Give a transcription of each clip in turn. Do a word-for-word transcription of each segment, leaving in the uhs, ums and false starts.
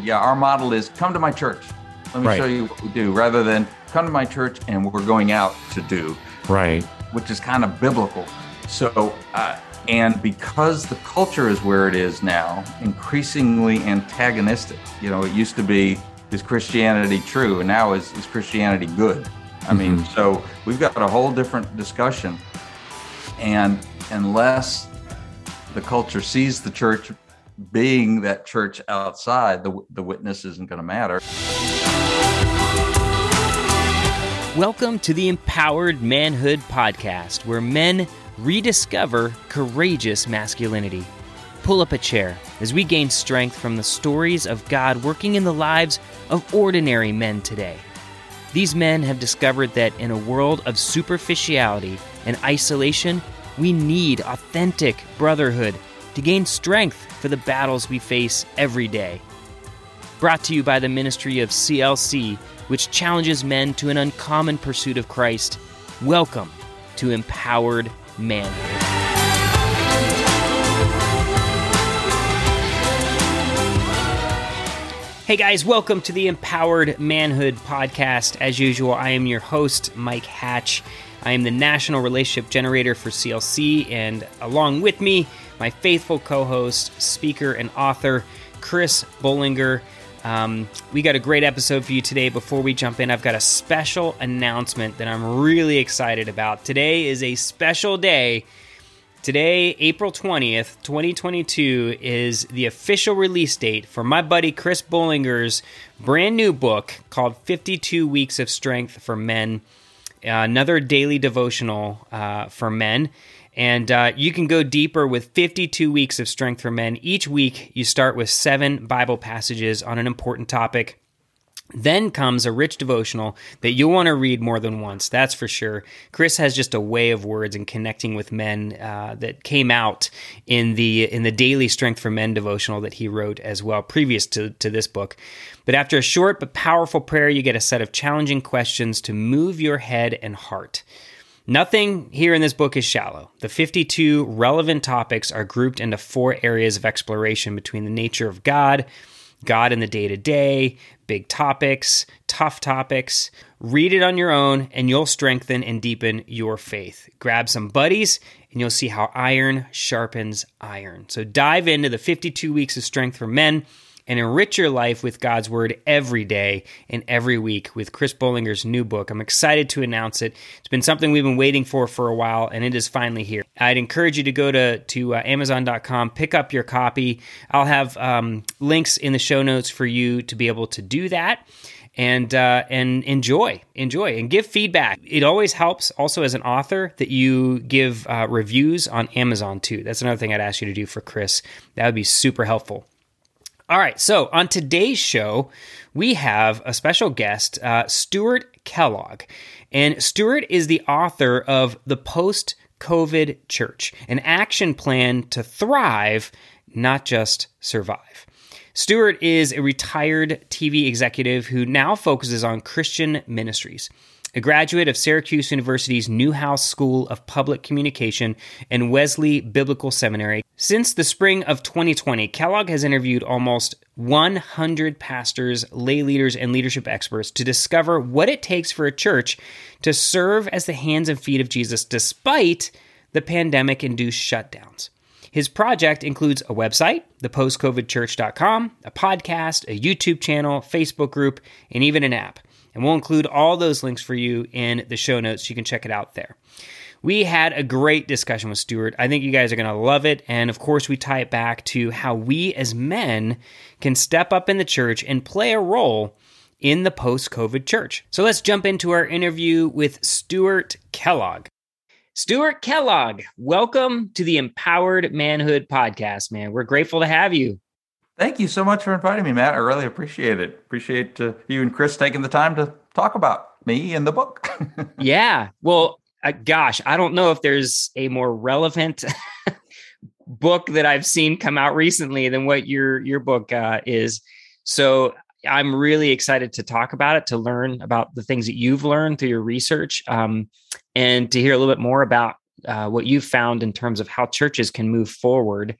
yeah, our model is come to my church. Let me Right. show you what we do, rather than come to my church and we're going out to do. Right. Which is kind of biblical. So, uh, and because the culture is where it is now, increasingly antagonistic. You know, it used to be, is Christianity true? And now is, is Christianity good? I mean, Mm-hmm. so we've got a whole different discussion. And unless the culture sees the church being that church outside, the, the witness isn't going to matter. Welcome to the Empowered Manhood Podcast, where men rediscover courageous masculinity. Pull up a chair as we gain strength from the stories of God working in the lives of ordinary men today. These men have discovered that in a world of superficiality and isolation, we need authentic brotherhood to gain strength for the battles we face every day. Brought to you by the ministry of C L C, which challenges men to an uncommon pursuit of Christ. Welcome to Empowered Manhood. Hey guys, welcome to the Empowered Manhood Podcast. As usual, I am your host, Mike Hatch. I am the National Relationship Generator for C L C, and along with me, my faithful co-host, speaker, and author, Chris Bollinger. Um, we got a great episode for you today. Before we jump in, I've got a special announcement that I'm really excited about. Today is a special day. Today, April twentieth, twenty twenty-two, is the official release date for my buddy Chris Bollinger's brand new book called fifty-two Weeks of Strength for Men, uh, another daily devotional uh, for men. And uh, you can go deeper with fifty-two Weeks of Strength for Men. Each week, you start with seven Bible passages on an important topic. Then comes a rich devotional that you'll want to read more than once, that's for sure. Chris has just a way of words and connecting with men uh, that came out in the in the Daily Strength for Men devotional that he wrote as well, previous to, to this book. But after a short but powerful prayer, you get a set of challenging questions to move your head and heart. Nothing here in this book is shallow. The fifty-two relevant topics are grouped into four areas of exploration between the nature of God, God in the day-to-day, big topics, tough topics. Read it on your own, and you'll strengthen and deepen your faith. Grab some buddies, and you'll see how iron sharpens iron. So dive into the fifty-two Weeks of Strength for Men and enrich your life with God's Word every day and every week with Chris Bollinger's new book. I'm excited to announce it. It's been something we've been waiting for for a while, and it is finally here. I'd encourage you to go to, to uh, amazon dot com, pick up your copy. I'll have um, links in the show notes for you to be able to do that. And uh, and enjoy, enjoy, and give feedback. It always helps, also as an author, that you give uh, reviews on Amazon too. That's another thing I'd ask you to do for Chris. That would be super helpful. All right, so on today's show, we have a special guest, uh, Stuart Kellogg. And Stuart is the author of The Post-COVID Church, an action plan to thrive, not just survive. Stuart is a retired T V executive who now focuses on Christian ministries. A graduate of Syracuse University's Newhouse School of Public Communication and Wesley Biblical Seminary. Since the spring of twenty twenty, Kellogg has interviewed almost one hundred pastors, lay leaders, and leadership experts to discover what it takes for a church to serve as the hands and feet of Jesus despite the pandemic-induced shutdowns. His project includes a website, the post covid church dot com, a podcast, a YouTube channel, Facebook group, and even an app. And we'll include all those links for you in the show notes so you can check it out there. We had a great discussion with Stuart. I think you guys are going to love it. And of course, we tie it back to how we as men can step up in the church and play a role in the post-COVID church. So let's jump into our interview with Stuart Kellogg. Stuart Kellogg, welcome to the Empowered Manhood Podcast, man. We're grateful to have you. Thank you so much for inviting me, Matt. I really appreciate it. Appreciate uh, you and Chris taking the time to talk about me and the book. Yeah. Well, uh, gosh, I don't know if there's a more relevant book that I've seen come out recently than what your your book uh, is. So I'm really excited to talk about it, to learn about the things that you've learned through your research, um, and to hear a little bit more about uh, what you've found in terms of how churches can move forward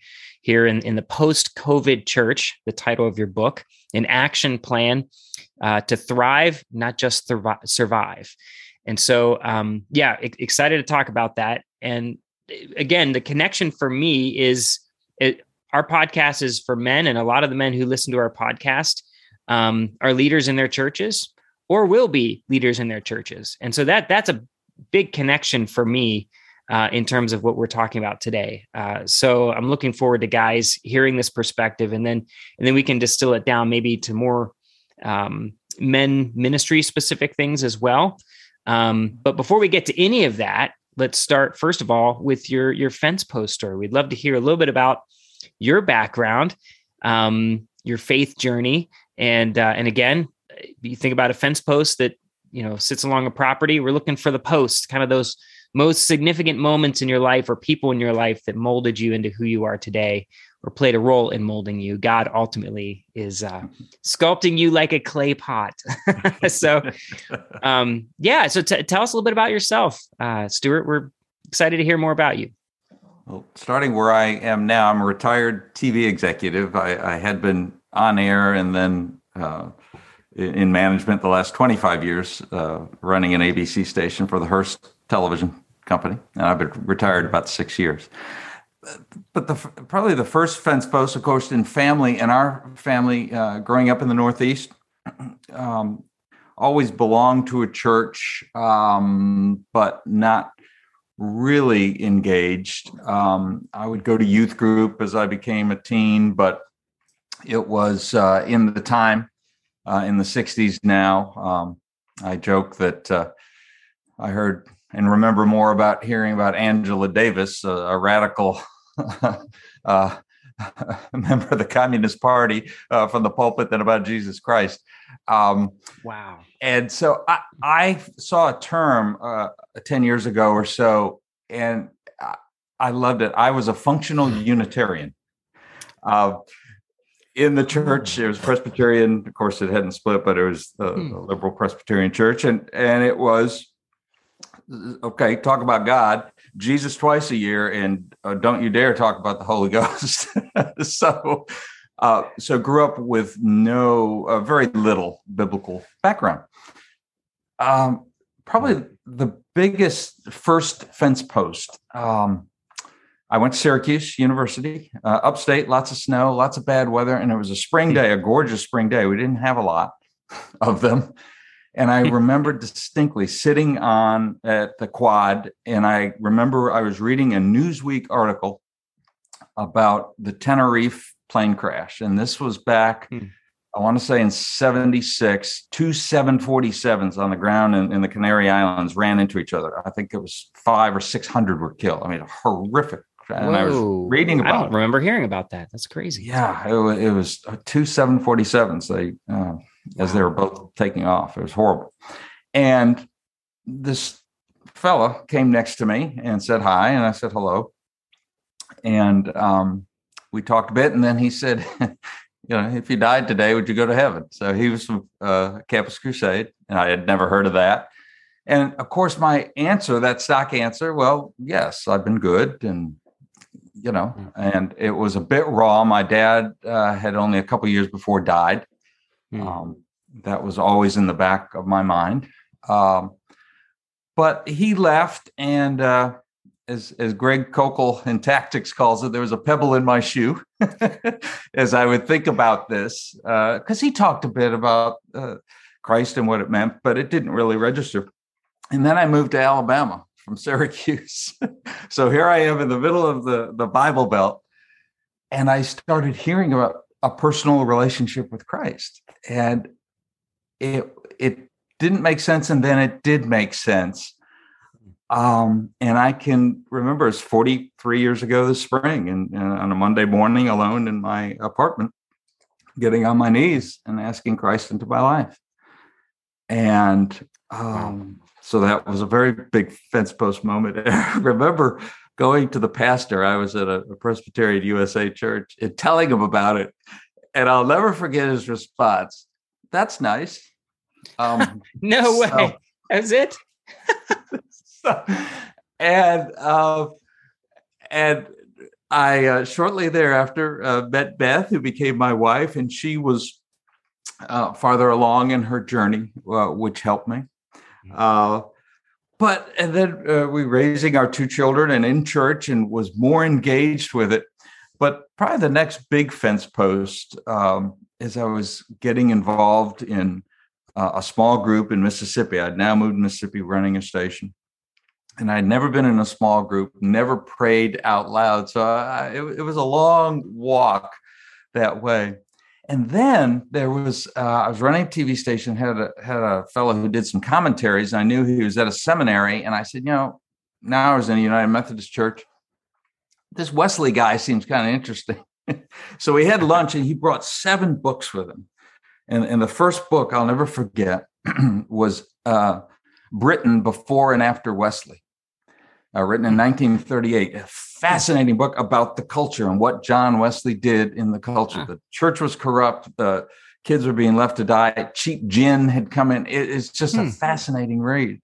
here in, in the post-COVID church, the title of your book, an action plan uh, to thrive, not just thrive, survive. And so, um, yeah, e- excited to talk about that. And again, the connection for me is it, our podcast is for men, and a lot of the men who listen to our podcast um, are leaders in their churches or will be leaders in their churches. And so that that's a big connection for me uh, in terms of what we're talking about today. Uh, so I'm looking forward to guys hearing this perspective, and then and then we can distill it down maybe to more um, men ministry specific things as well. Um, but before we get to any of that, let's start first of all with your your fence post story. We'd love to hear a little bit about your background, um, your faith journey, and uh, and again, you think about a fence post that you know sits along a property. We're looking for the post, kind of those most significant moments in your life or people in your life that molded you into who you are today, or played a role in molding you. God ultimately is uh, sculpting you like a clay pot. so, um, yeah. So t- tell us a little bit about yourself, uh, Stuart. We're excited to hear more about you. Well, starting where I am now, I'm a retired T V executive. I, I had been on air and then uh, in management the last twenty-five years, uh, running an A B C station for the Hearst Television Company. And I've been retired about six years. But the probably the first fence post, of course, in family, in our family, uh, growing up in the Northeast, um, always belonged to a church, um, but not really engaged. Um, I would go to youth group as I became a teen, but it was uh, in the time, uh, in the sixties now. Um, I joke that uh, I heard and remember more about hearing about Angela Davis, a, a radical uh, member of the Communist Party uh, from the pulpit than about Jesus Christ. Um, wow. And so I, I saw a term uh, ten years ago or so, and I, I loved it. I was a functional Unitarian. Uh, in the church, it was Presbyterian. Of course, it hadn't split, but it was a, a liberal Presbyterian church. And, and it was, okay, talk about God, Jesus twice a year, and uh, don't you dare talk about the Holy Ghost. so, uh, so grew up with no, uh, very little biblical background. Um, probably the biggest first fence post. Um, I went to Syracuse University, uh, upstate, lots of snow, lots of bad weather, and it was a spring day, a gorgeous spring day. We didn't have a lot of them. And I remember distinctly sitting on at the quad, and I remember I was reading a Newsweek article about the Tenerife plane crash. And this was back, hmm. I want to say in seventy-six, two seven forty-sevens on the ground in, in the Canary Islands ran into each other. I think it was five or six hundred were killed. I mean, horrific. And Whoa. I was reading about I don't it. remember hearing about that. That's crazy. Yeah, it, it was two seven forty-sevens. They, uh, as they were both taking off. It was horrible. And this fella came next to me and said hi, and I said hello. And um, we talked a bit, and then he said, you know, if you died today, would you go to heaven? So he was from uh, Campus Crusade, and I had never heard of that. And of course, my answer, that stock answer, well, yes, I've been good. And, you know, and it was a bit raw. My dad uh, had only a couple years before died. Um, that was always in the back of my mind. Um, but he left, and uh, as as Greg Kokel in Tactics calls it, there was a pebble in my shoe as I would think about this, because uh, he talked a bit about uh, Christ and what it meant, but it didn't really register. And then I moved to Alabama from Syracuse. So here I am in the middle of the, the Bible Belt, and I started hearing about a personal relationship with Christ. And it it didn't make sense, and then it did make sense. Um, and I can remember it's forty-three years ago this spring, and, and on a Monday morning alone in my apartment, getting on my knees and asking Christ into my life. And um, so that was a very big fence post moment. And I remember going to the pastor. I was at a, a Presbyterian U S A church and telling him about it. And I'll never forget his response. That's nice. Um, no way. So, That's it. so, and uh, and I uh, shortly thereafter uh, met Beth, who became my wife, and she was uh, farther along in her journey, uh, which helped me. Uh, but and then uh, we raising our two children and in church and was more engaged with it. But probably the next big fence post um, is I was getting involved in uh, a small group in Mississippi. I'd now moved to Mississippi, running a station. And I'd never been in a small group, never prayed out loud. So I, it, it was a long walk that way. And then there was, uh, I was running a T V station, had a, had a fellow who did some commentaries. I knew he was at a seminary. And I said, you know, now I was in a United Methodist Church. This Wesley guy seems kind of interesting. So we had lunch and he brought seven books with him. And, and the first book I'll never forget was uh, Britain Before and After Wesley. Uh, written in nineteen thirty-eight, a fascinating book about the culture and what John Wesley did in the culture. The church was corrupt. The kids were being left to die. Cheap gin had come in. It, it's just hmm. a fascinating read.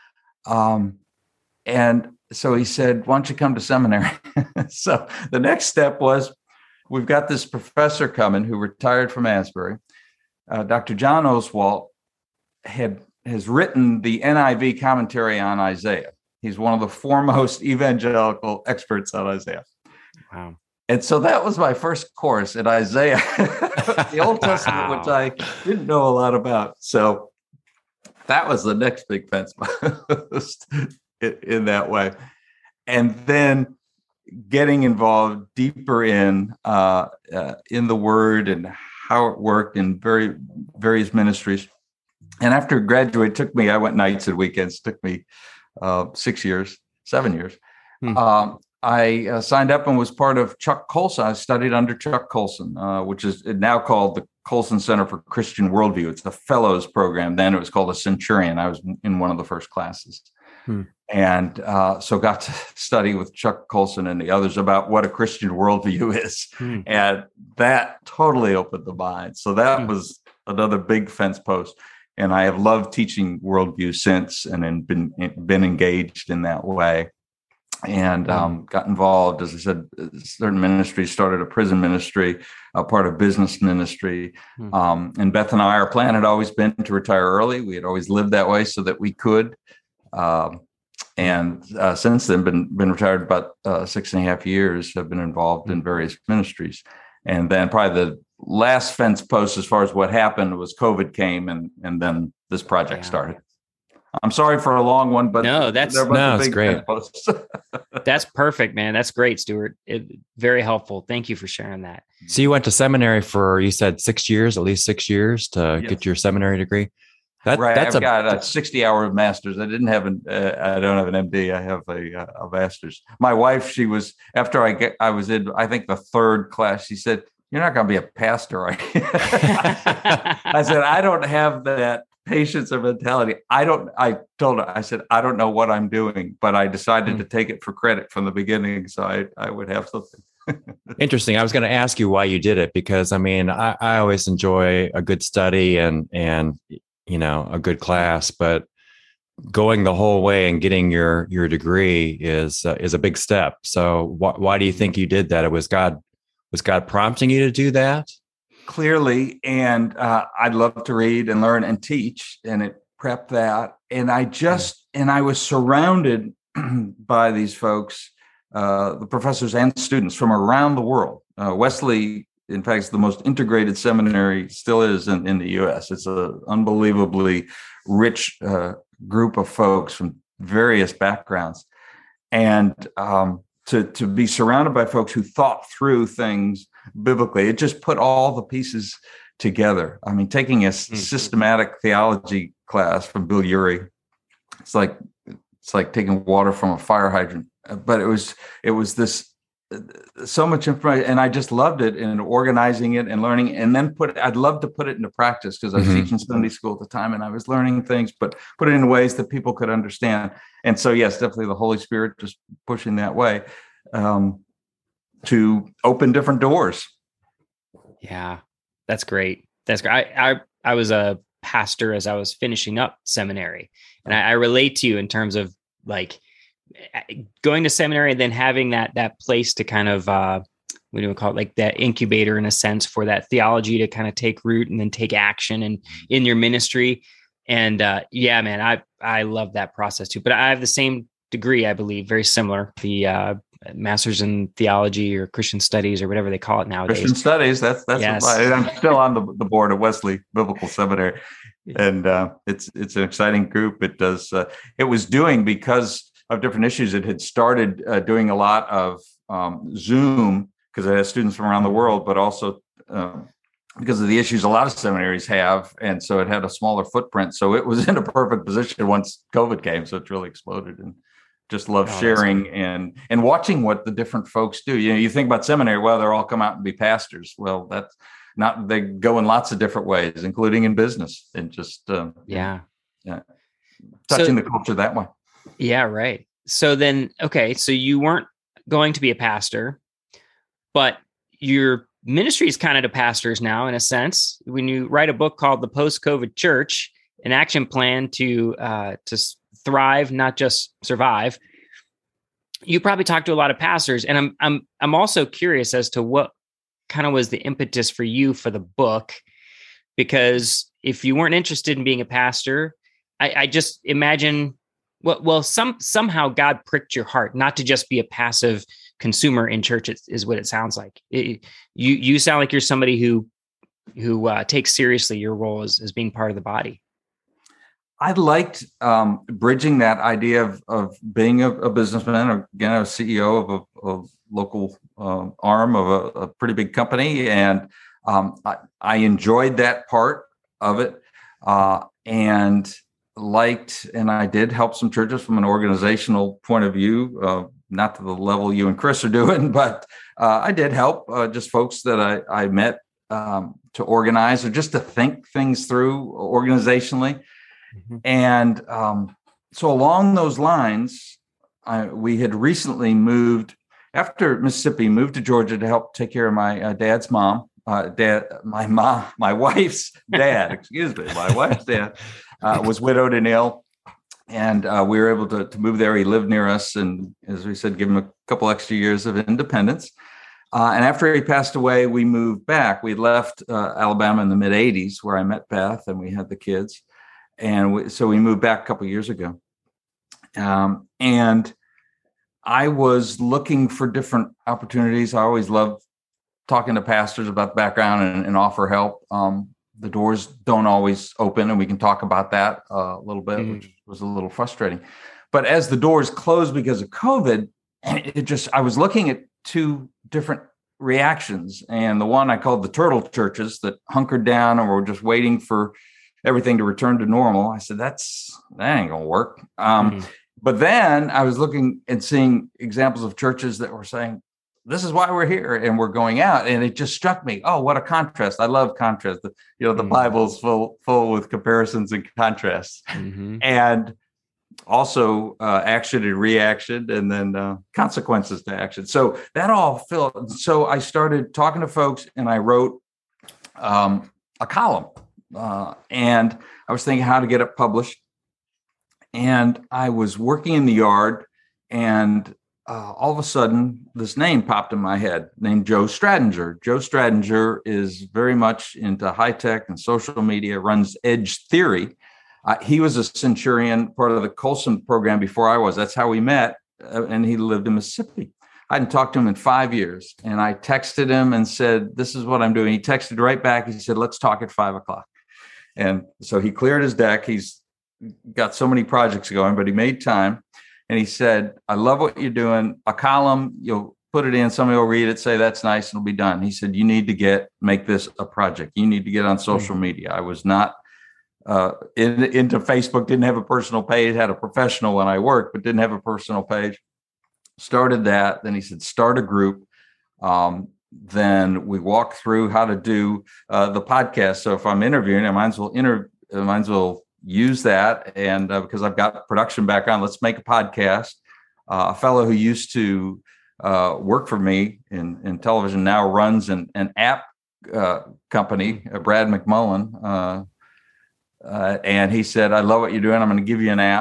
Um, and so he said, why don't you come to seminary? So the next step was, we've got this professor coming who retired from Asbury. Uh, Doctor John Oswalt had has written the N I V commentary on Isaiah. He's one of the foremost evangelical experts on Isaiah. Wow. And so that was my first course in Isaiah, the Old Testament, wow. which I didn't know a lot about. So that was the next big fence post in, in that way. And then getting involved deeper in uh, uh, in the Word and how it worked in very various ministries. And after graduate, it took me, I went nights and weekends, took me Uh, six years, seven years. Hmm. Um, I uh, signed up and was part of Chuck Colson. I studied under Chuck Colson, uh, which is now called the Colson Center for Christian Worldview. It's the fellows program. Then it was called a Centurion. I was in one of the first classes. Hmm. And uh, so got to study with Chuck Colson and the others about what a Christian worldview is. Hmm. And that totally opened the mind. So that hmm. was another big fence post. And I have loved teaching worldview since, and then been been engaged in that way, and um, got involved. As I said, certain ministries, started a prison ministry, a part of business ministry. Mm. Um, and Beth and I, our plan had always been to retire early. We had always lived that way so that we could. Um, and uh, since then, been been retired about uh, six and a half years. Have been involved in various ministries, and then probably the last fence post as far as what happened was COVID came, and and then this project yeah. started. I'm sorry for a long one, but no, that's no, it's great. That's perfect, man. That's great, Stuart. It, very helpful. Thank you for sharing that. So you went to seminary for, you said six years, at least six years to yes. get your seminary degree. That, right. That's I've a, got a sixty hour master's. I didn't have an, uh, I don't have an M D. I have a, a master's. My wife, she was, after I get, I was in, I think the third class, she said, you're not going to be a pastor, right? I said, I don't have that patience or mentality. I don't, I told her, I said, I don't know what I'm doing, but I decided mm. to take it for credit from the beginning. So I, I would have something. Interesting. I was going to ask you why you did it, because I mean, I, I always enjoy a good study and, and, you know, a good class, but going the whole way and getting your, your degree is, uh, is a big step. So wh- why do you think you did that? It was God, was God prompting you to do that? Clearly. And uh, I'd love to read and learn and teach, and it prepped that. And I just, and I was surrounded by these folks, uh, the professors and students from around the world. Uh, Wesley, in fact, is the most integrated seminary still is in, in the U S. It's an unbelievably rich uh, group of folks from various backgrounds. And um, to, to be surrounded by folks who thought through things biblically, it just put all the pieces together. I mean, taking a mm-hmm. systematic theology class from Bill Urey, it's like it's like taking water from a fire hydrant. But it was it was this so much information, and I just loved it, and organizing it and learning, and then put I'd love to put it into practice, because I was mm-hmm. teaching Sunday school at the time, and I was learning things, but put it in ways that people could understand. And so, yes, definitely the Holy Spirit just pushing that way um, to open different doors. Yeah, that's great. That's great. I I, I was a pastor as I was finishing up seminary, and I, I relate to you in terms of like going to seminary and then having that that place to kind of uh, what do we call it, like that incubator in a sense for that theology to kind of take root and then take action and in your ministry. And uh, yeah, man, I I love that process too. But I have the same degree, I believe, very similar. The uh, master's in theology or Christian studies or whatever they call it nowadays. Christian studies. That's that's. Yes. What I, I'm still on the, the board of Wesley Biblical Seminary, and uh, it's it's an exciting group. It does. Uh, it was doing because of different issues. It had started uh, doing a lot of um, Zoom because it has students from around the world, but also uh, because of the issues a lot of seminaries have, and so it had a smaller footprint. So it was in a perfect position once COVID came. So it's really exploded and. Just love oh, sharing and and watching what the different folks do. You know, you think about seminary, well, they're all come out and be pastors. Well, that's not, they go in lots of different ways, including in business and just, um, yeah, yeah, touching so, the culture that way. Yeah, right. So then, okay, so you weren't going to be a pastor, but your ministry is kind of to pastors now, in a sense. When you write a book called The Post-COVID Church, an action plan to uh, to thrive, not just survive. You probably talk to a lot of pastors, and I'm I'm I'm also curious as to what kind of was the impetus for you for the book, because if you weren't interested in being a pastor, I, I just imagine well well some somehow God pricked your heart not to just be a passive consumer in church. Is, is what it sounds like. It, you you sound like you're somebody who who uh, takes seriously your role as as being part of the body. I liked um, bridging that idea of, of being a, a businessman, or again, a C E O of a, a local uh, arm of a, a pretty big company. And um, I, I enjoyed that part of it uh, and liked, and I did help some churches from an organizational point of view, uh, not to the level you and Chris are doing, but uh, I did help uh, just folks that I, I met um, to organize or just to think things through organizationally. Mm-hmm. And um, so along those lines, I, we had recently moved after Mississippi, moved to Georgia to help take care of my uh, dad's mom, uh, dad, my mom, my wife's dad, excuse me, my wife's dad uh, was widowed and ill. And uh, we were able to, to move there. He lived near us. And as we said, give him a couple extra years of independence. Uh, and after he passed away, we moved back. We left uh, Alabama in the mid eighties where I met Beth and we had the kids. And we, so we moved back a couple of years ago. Um, and I was looking for different opportunities. I always love talking to pastors about the background and, and offer help. Um, the doors don't always open, and we can talk about that uh, a little bit, mm. which was a little frustrating. But as the doors closed because of COVID, it just, I was looking at two different reactions. And the one I called the turtle churches that hunkered down and were just waiting for everything to return to normal. I said, that's, that ain't going to work. Um, mm-hmm. But then I was looking and seeing examples of churches that were saying, this is why we're here and we're going out. And it just struck me. Oh, what a contrast. I love contrast. You know, the mm-hmm. Bible's full, full with comparisons and contrasts. Mm-hmm. And also uh, action and reaction, and then uh, consequences to action. So that all filled. So I started talking to folks and I wrote um, a column. Uh, and I was thinking how to get it published. And I was working in the yard, and uh, all of a sudden, this name popped in my head, named Joe Stradinger. Joe Stradinger is very much into high tech and social media, runs Edge Theory. Uh, he was a Centurion, part of the Colson program before I was. That's how we met, uh, and he lived in Mississippi. I hadn't talked to him in five years, and I texted him and said, this is what I'm doing. He texted right back. He said, let's talk at five o'clock. And so he cleared his deck. He's got so many projects going, but he made time. And he said, I love what you're doing. A column, you'll put it in, somebody will read it, say, that's nice, it'll be done. He said, you need to get, make this a project. You need to get on social mm-hmm. media. I was not uh, in, into Facebook, didn't have a personal page, had a professional when I worked, but didn't have a personal page. Started that. Then he said, start a group. Um, Then we walk through how to do uh, the podcast. So if I'm interviewing, I might as well inter- I might as well use that. And uh, because I've got production background, let's make a podcast. Uh, a fellow who used to uh, work for me in, in television now runs an, an app uh, company, uh, Brad McMullen. Uh, uh, and he said, I love what you're doing. I'm going to give you an app.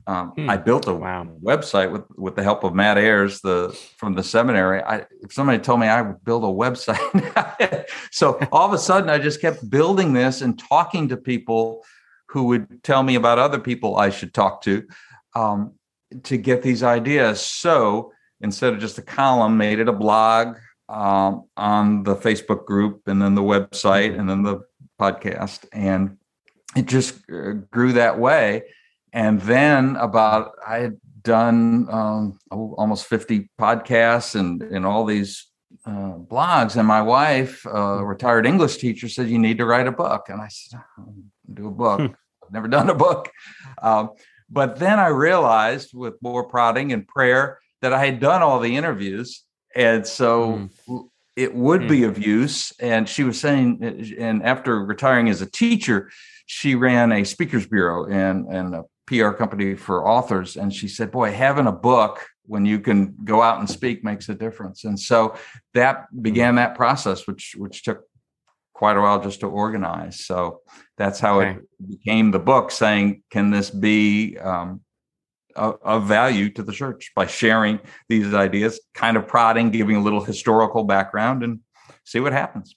Um, Hmm. I built a Wow. website with, with the help of Matt Ayers, the from the seminary. I, if somebody told me I would build a website, so all of a sudden I just kept building this and talking to people who would tell me about other people I should talk to um, to get these ideas. So instead of just a column, made it a blog um, on the Facebook group, and then the website, and then the podcast, and it just uh, grew that way. And then about, I had done um, almost fifty podcasts and, and all these uh, blogs. And my wife, a retired English teacher, said, you need to write a book. And I said, I'll do a book. Hmm. I've never done a book. Um, but then I realized with more prodding and prayer that I had done all the interviews. And so mm. it would mm. be of use. And she was saying, and after retiring as a teacher, she ran a speakers bureau and, and a P R company for authors. And she said, boy, having a book when you can go out and speak makes a difference. And so that began that process, which, which took quite a while just to organize. So that's how okay. it became the book, saying, can this be um, of, of value to the church by sharing these ideas, kind of prodding, giving a little historical background, and see what happens.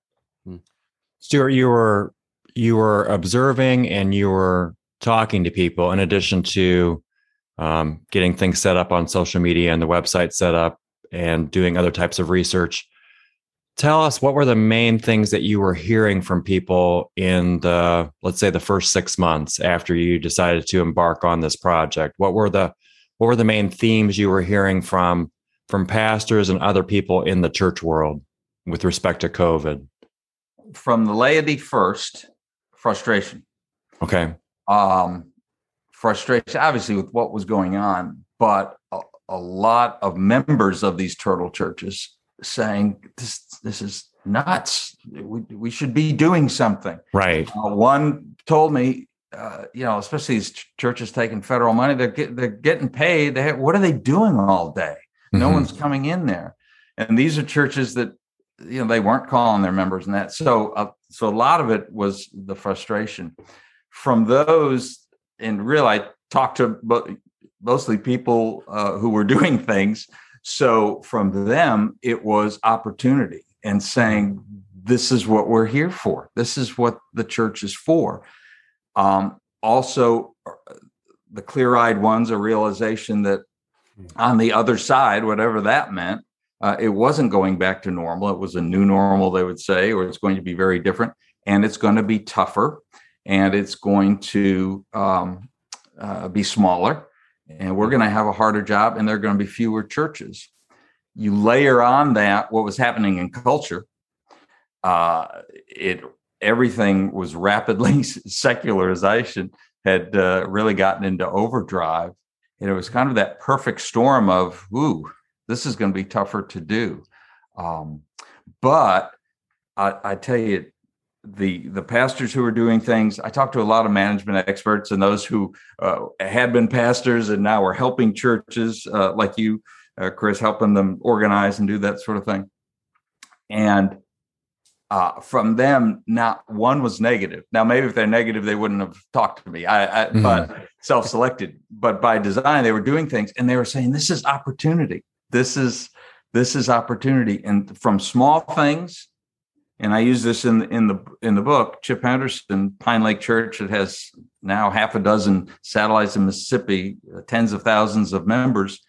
Stuart, you were, you were observing and you were talking to people in addition to um, getting things set up on social media and the website set up and doing other types of research. Tell us, what were the main things that you were hearing from people in the, let's say, the first six months after you decided to embark on this project? What were the, what were the main themes you were hearing from, from pastors and other people in the church world with respect to COVID? From the laity first, frustration. Okay. Um, frustration, obviously, with what was going on, but a, a lot of members of these turtle churches saying, this this is nuts. We, we should be doing something. Right. Uh, one told me, uh, you know, especially these ch- churches taking federal money, they're, get, they're getting paid. They have, what are they doing all day? No mm-hmm. one's coming in there. And these are churches that, you know, they weren't calling their members and that. So, uh, so a lot of it was the frustration from those. And really, I talked to mostly people uh, who were doing things. So from them, it was opportunity and saying, this is what we're here for. This is what the church is for. Um, also, the clear-eyed ones, a realization that on the other side, whatever that meant, uh, it wasn't going back to normal. It was a new normal, they would say, or it's going to be very different. And it's going to be tougher. And it's going to um, uh, be smaller. And we're going to have a harder job, and there are going to be fewer churches. You layer on that what was happening in culture. Uh, it everything was rapidly secularization had uh, really gotten into overdrive, and it was kind of that perfect storm of, ooh, this is going to be tougher to do. Um, but I, I tell you, the the pastors who are doing things, I talked to a lot of management experts and those who uh, had been pastors and now are helping churches uh, like you, uh, Chris, helping them organize and do that sort of thing. And uh, from them, not one was negative. Now, maybe if they're negative, they wouldn't have talked to me, I, I, mm-hmm. but self-selected. But by design, they were doing things and they were saying, this is opportunity. This is this is opportunity. And from small things. And I use this in in the in the book. Chip Henderson, Pine Lake Church, it has now half a dozen satellites in Mississippi, uh, tens of thousands of members.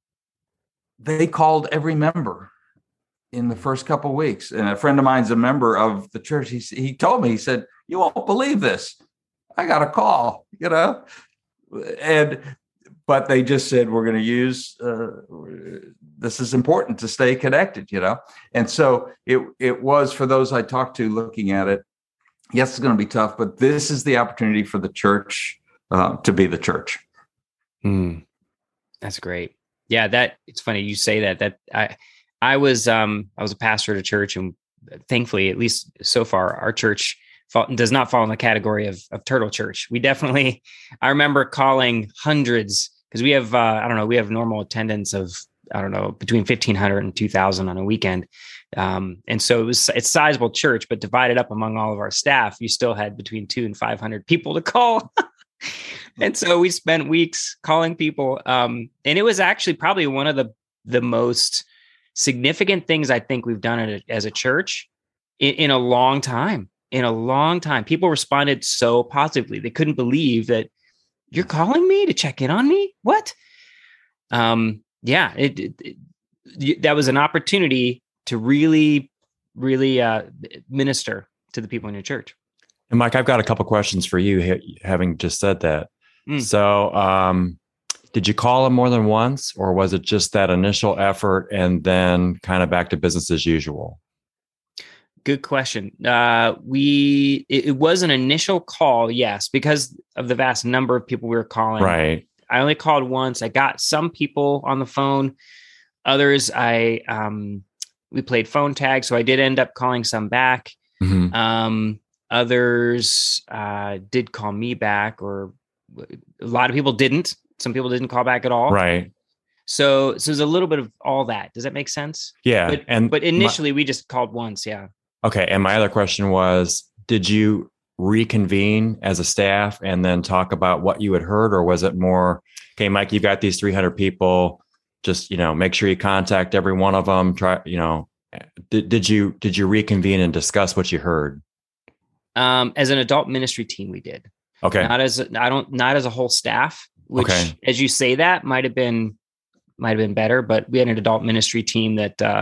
They called every member in the first couple of weeks. And a friend of mine's a member of the church. He he told me, he said, "You won't believe this. I got a call, you know." And but they just said, we're going to use, uh, this is important to stay connected, you know? And so it it was for those I talked to looking at it, yes, it's going to be tough, but this is the opportunity for the church uh, to be the church. Mm, that's great. Yeah, that it's funny you say that, that I, I was, um, I was a pastor at a church, and thankfully, at least so far, our church fall, does not fall in the category of, of turtle church. We definitely, I remember calling hundreds, because we have, uh, I don't know, we have normal attendance of, I don't know, between fifteen hundred and two thousand on a weekend. Um, and so it was, it's a sizable church, but divided up among all of our staff, you still had between two and five hundred people to call. And so we spent weeks calling people. Um, and it was actually probably one of the, the most significant things I think we've done as a church in, in a long time, in a long time. People responded so positively. They couldn't believe that you're calling me to check in on me. What? Um, yeah, it, it, it, that was an opportunity to really, really uh, minister to the people in your church. And Mike, I've got a couple questions for you, having just said that. Mm. So, um, did you call them more than once, or was it just that initial effort and then kind of back to business as usual? Good question. Uh, we it, it was an initial call, yes, because of the vast number of people we were calling. Right. I only called once. I got some people on the phone. Others, I um, we played phone tag, so I did end up calling some back. Mm-hmm. Um, others uh, did call me back, or a lot of people didn't. Some people didn't call back at all. Right. So, so there's a little bit of all that. Does that make sense? Yeah. But, and but initially, my, we just called once. Yeah. Okay. And my other question was, did you reconvene as a staff and then talk about what you had heard, or was it more, okay, Mike, you've got these three hundred people, just, you know, make sure you contact every one of them. Try, you know, did, did you, did you reconvene and discuss what you heard? Um, as an adult ministry team, we did. Okay. Not as, I don't, not as a whole staff, which okay. as you say, that might've been, might've been better, but we had an adult ministry team that, uh,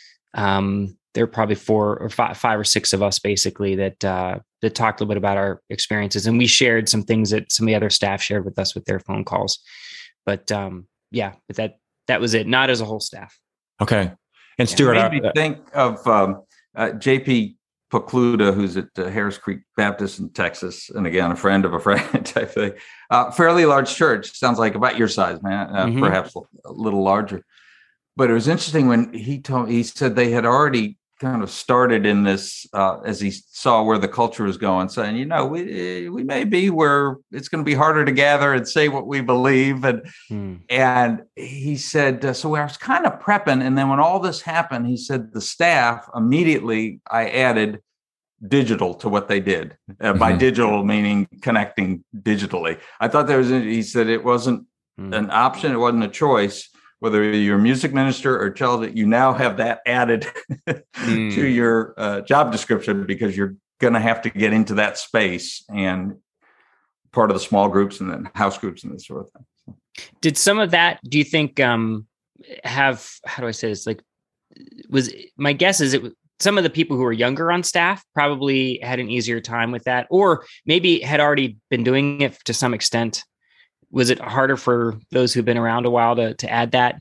um, there were probably four or five, five or six of us basically that, uh, that talked a little bit about our experiences, and we shared some things that some of the other staff shared with us with their phone calls. But, um, yeah, but that, that was it. Not as a whole staff. Okay. And Stuart, it made me think of, um, uh, J P Pokluda, who's at uh, Harris Creek Baptist in Texas, and again, a friend of a friend type thing. Uh, fairly large church, sounds like about your size, man, uh, mm-hmm. perhaps a little larger. But it was interesting when he told he said they had already kind of started in this uh, as he saw where the culture was going, saying, you know, we we may be where it's going to be harder to gather and say what we believe, and mm. and he said, uh, so I was kind of prepping, and then when all this happened, he said the staff immediately I added digital to what they did. Uh, mm-hmm. By digital meaning connecting digitally. I thought there was. A, he said it wasn't mm. an option, it wasn't a choice. Whether you're a music minister or child, that you now have that added mm. to your uh, job description, because you're going to have to get into that space and part of the small groups and then house groups and this sort of thing. So. Did some of that, do you think, um, have, how do I say this? Like, was my guess is it was some of the people who were younger on staff probably had an easier time with that, or maybe had already been doing it to some extent. Was it harder for those who've been around a while to to add that?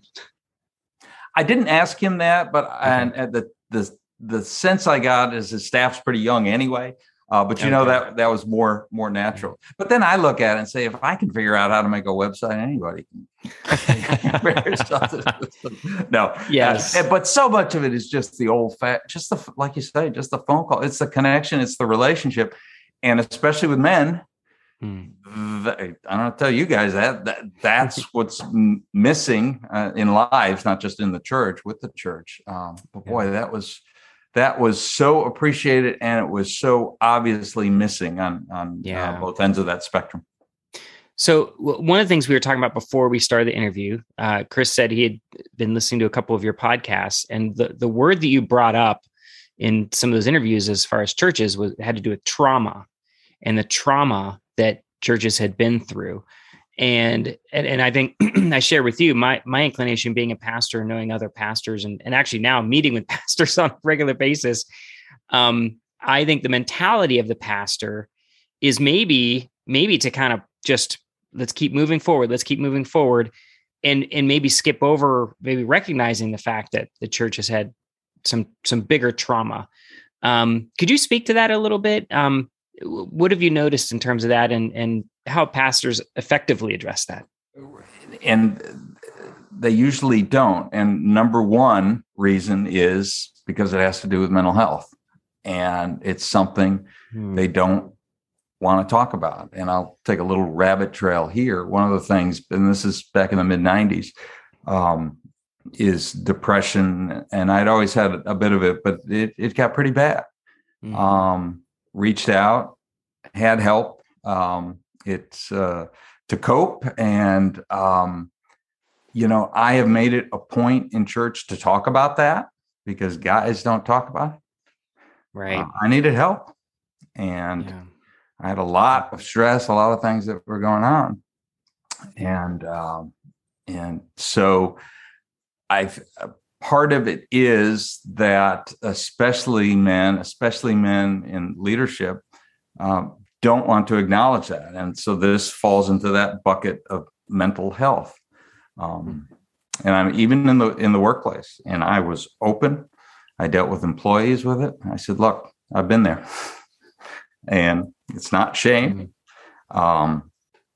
I didn't ask him that, but okay. and, and the the the sense I got is his staff's pretty young anyway. Uh, but you okay. know that that was more more natural. But then I look at it and say, if I can figure out how to make a website, anybody can. No, yes. Uh, but so much of it is just the old fact, just the like you say, just the phone call. It's the connection, it's the relationship, and especially with men. Hmm. I don't tell you guys that, that that's what's m- missing uh, in lives, not just in the church, with the church. Um, but boy, yeah. that was that was so appreciated, and it was so obviously missing on on yeah. uh, both ends of that spectrum. So w- one of the things we were talking about before we started the interview, uh, Chris said he had been listening to a couple of your podcasts, and the the word that you brought up in some of those interviews, as far as churches, was had to do with trauma, and the trauma that churches had been through. And, and, and I think I share with you, my, my inclination being a pastor, knowing other pastors, and, and actually now meeting with pastors on a regular basis. Um, I think the mentality of the pastor is maybe, maybe to kind of just, let's keep moving forward. Let's keep moving forward. And, and maybe skip over, maybe recognizing the fact that the church has had some, some bigger trauma. Um, could you speak to that a little bit? Um, What have you noticed in terms of that, and, and how pastors effectively address that? And they usually don't. And number one reason is because it has to do with mental health. And it's something hmm. they don't want to talk about. And I'll take a little rabbit trail here. One of the things, and this is back in the mid nineties, um, is depression. And I'd always had a bit of it, but it, it got pretty bad. Hmm. Um, reached out, had help. Um, it's uh, to cope. And, um, you know, I have made it a point in church to talk about that because guys don't talk about it. Right. Uh, I needed help. And yeah. I had a lot of stress, a lot of things that were going on. And, um, and so I, part of it is that especially men, especially men in leadership, um, don't want to acknowledge that. And so this falls into that bucket of mental health. Um, and I'm even in the, in the workplace, and I was open. I dealt with employees with it. I said, look, I've been there and it's not shame. Um,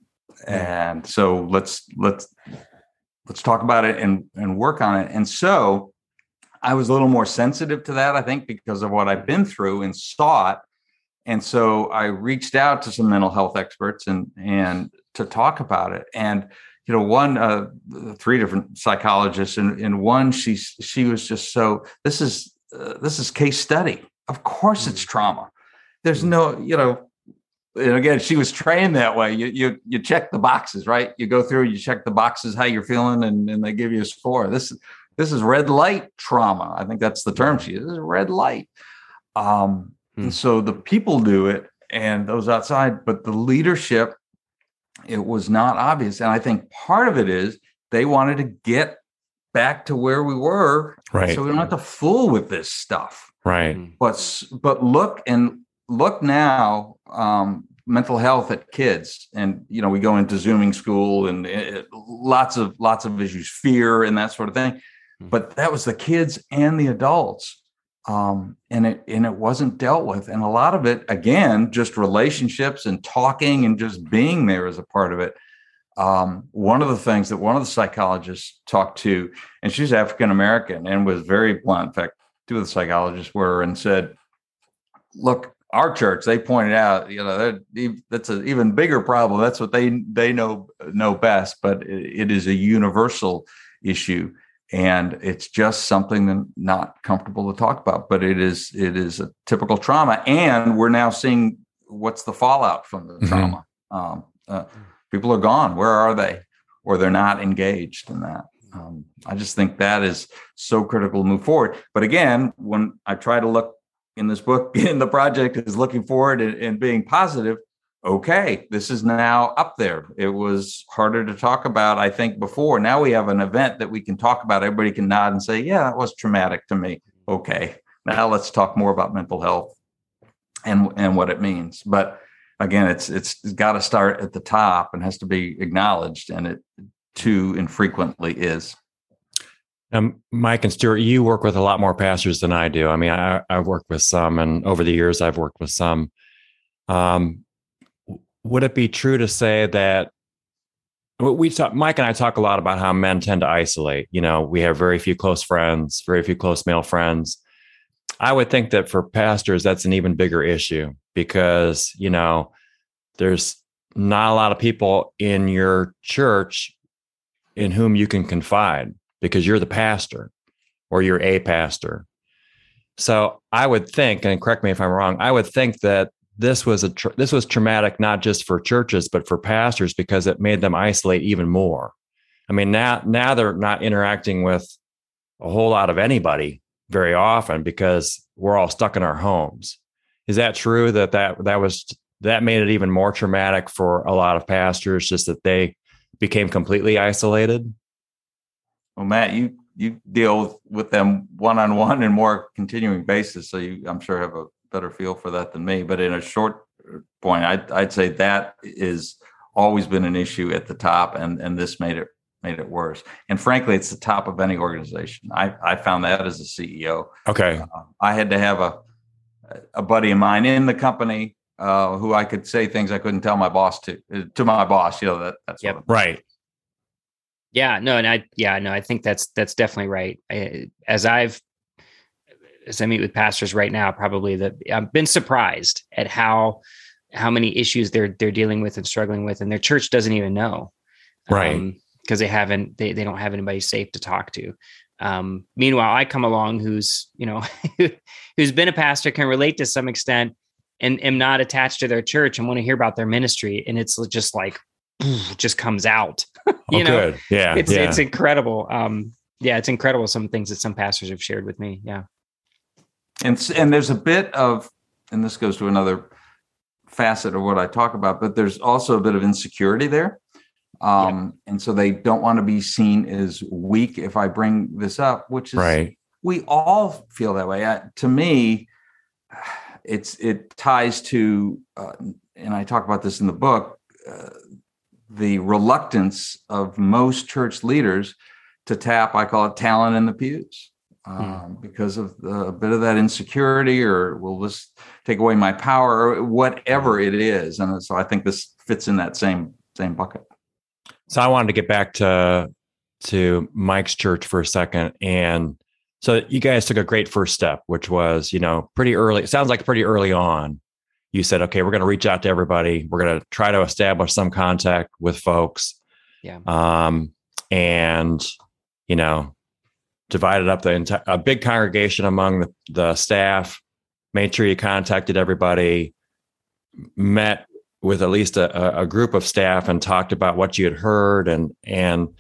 and so let's, let's, let's talk about it and, and work on it. And so I was a little more sensitive to that, I think, because of what I've been through and saw it. And so I reached out to some mental health experts and, and to talk about it. And, you know, one, uh, three different psychologists, and, and one, she, she was just so, this is, uh, this is case study. Of course it's trauma. There's no, you know, and again, she was trained that way. You, you, you check the boxes, right? You go through, you check the boxes, how you're feeling, and, and they give you a score. This, this is red light trauma. I think that's the term she uses, this is red light. Um, And so the people do it and those outside, but the leadership, it was not obvious. And I think part of it is they wanted to get back to where we were. Right. So we don't have to fool with this stuff. Right. But, but look and look now, um, mental health at kids. And, you know, we go into Zooming school and it, lots of, lots of issues, fear and that sort of thing. But that was the kids and the adults. Um, and it and it wasn't dealt with. And a lot of it, again, just relationships and talking and just being there is a part of it. Um, one of the things that one of the psychologists talked to, and she's African-American and was very blunt. In fact, two of the psychologists were and said, look, our church, they pointed out, you know, that, that's an even bigger problem. That's what they they know know best, but it, it is a universal issue. And it's just something that's not comfortable to talk about, but it is it is a typical trauma. And we're now seeing what's the fallout from the mm-hmm. trauma. Um, uh, people are gone. Where are they? Or they're not engaged in that. Um, I just think that is so critical to move forward. But again, when I try to look in this book, in the project is looking forward and, and being positive, okay, this is now up there. It was harder to talk about, I think, before. Now we have an event that we can talk about. Everybody can nod and say, yeah, that was traumatic to me. Okay, now let's talk more about mental health and, and what it means. But again, it's it's, it's got to start at the top and has to be acknowledged, and it too infrequently is. Um, Mike and Stuart, you work with a lot more pastors than I do. I mean, I, I've worked with some, and over the years, I've worked with some. Um, Would it be true to say that we talk, Mike and I talk a lot about how men tend to isolate? You know, we have very few close friends, very few close male friends. I would think that for pastors, that's an even bigger issue because, you know, there's not a lot of people in your church in whom you can confide because you're the pastor or you're a pastor. So I would think, and correct me if I'm wrong, I would think that This was a tra- this was traumatic not just for churches but for pastors because it made them isolate even more. I mean, now now they're not interacting with a whole lot of anybody very often because we're all stuck in our homes. Is that true? That that that was that made it even more traumatic for a lot of pastors, just that they became completely isolated? Well, Matt, you you deal with them one on one and more continuing basis, so you I'm sure have a better feel for that than me. But in a short point, I'd, I'd say that is always been an issue at the top, and, and this made it made it worse. And frankly, it's the top of any organization. I, I found that as a C E O. Okay. Uh, I had to have a a buddy of mine in the company uh, who I could say things I couldn't tell my boss to to my boss. You know that that's yep. right. Yeah. No. And I yeah. No. I think that's that's definitely right. I, as I've as I meet with pastors right now, probably that I've been surprised at how how many issues they're they're dealing with and struggling with, and their church doesn't even know, right? Because um, they haven't they they don't have anybody safe to talk to. Um, meanwhile, I come along who's you know who's been a pastor, can relate to some extent, and am not attached to their church and want to hear about their ministry, and it's just like, just comes out. oh, you know, good. Yeah, it's yeah. it's incredible. Um, yeah, it's incredible. Some things that some pastors have shared with me. Yeah, and and there's a bit of, and this goes to another facet of what I talk about, but there's also a bit of insecurity there. Um, yep. And so they don't want to be seen as weak if I bring this up, which is, right. We all feel that way. I, to me, it's it ties to, uh, and I talk about this in the book, uh, the reluctance of most church leaders to tap, I call it talent in the pews, um, hmm. because of the, a bit of that insecurity, or will this take away my power, or whatever it is. And so I think this fits in that same same bucket. So I wanted to get back to to Mike's church for a second. And so you guys took a great first step, which was, you know, pretty early. It sounds like pretty early on. You said, okay, we're going to reach out to everybody. We're going to try to establish some contact with folks. Yeah. Um, and, you know, divided up the entire, a big congregation among the, the staff, made sure you contacted everybody, met with at least a, a group of staff and talked about what you had heard. And, and,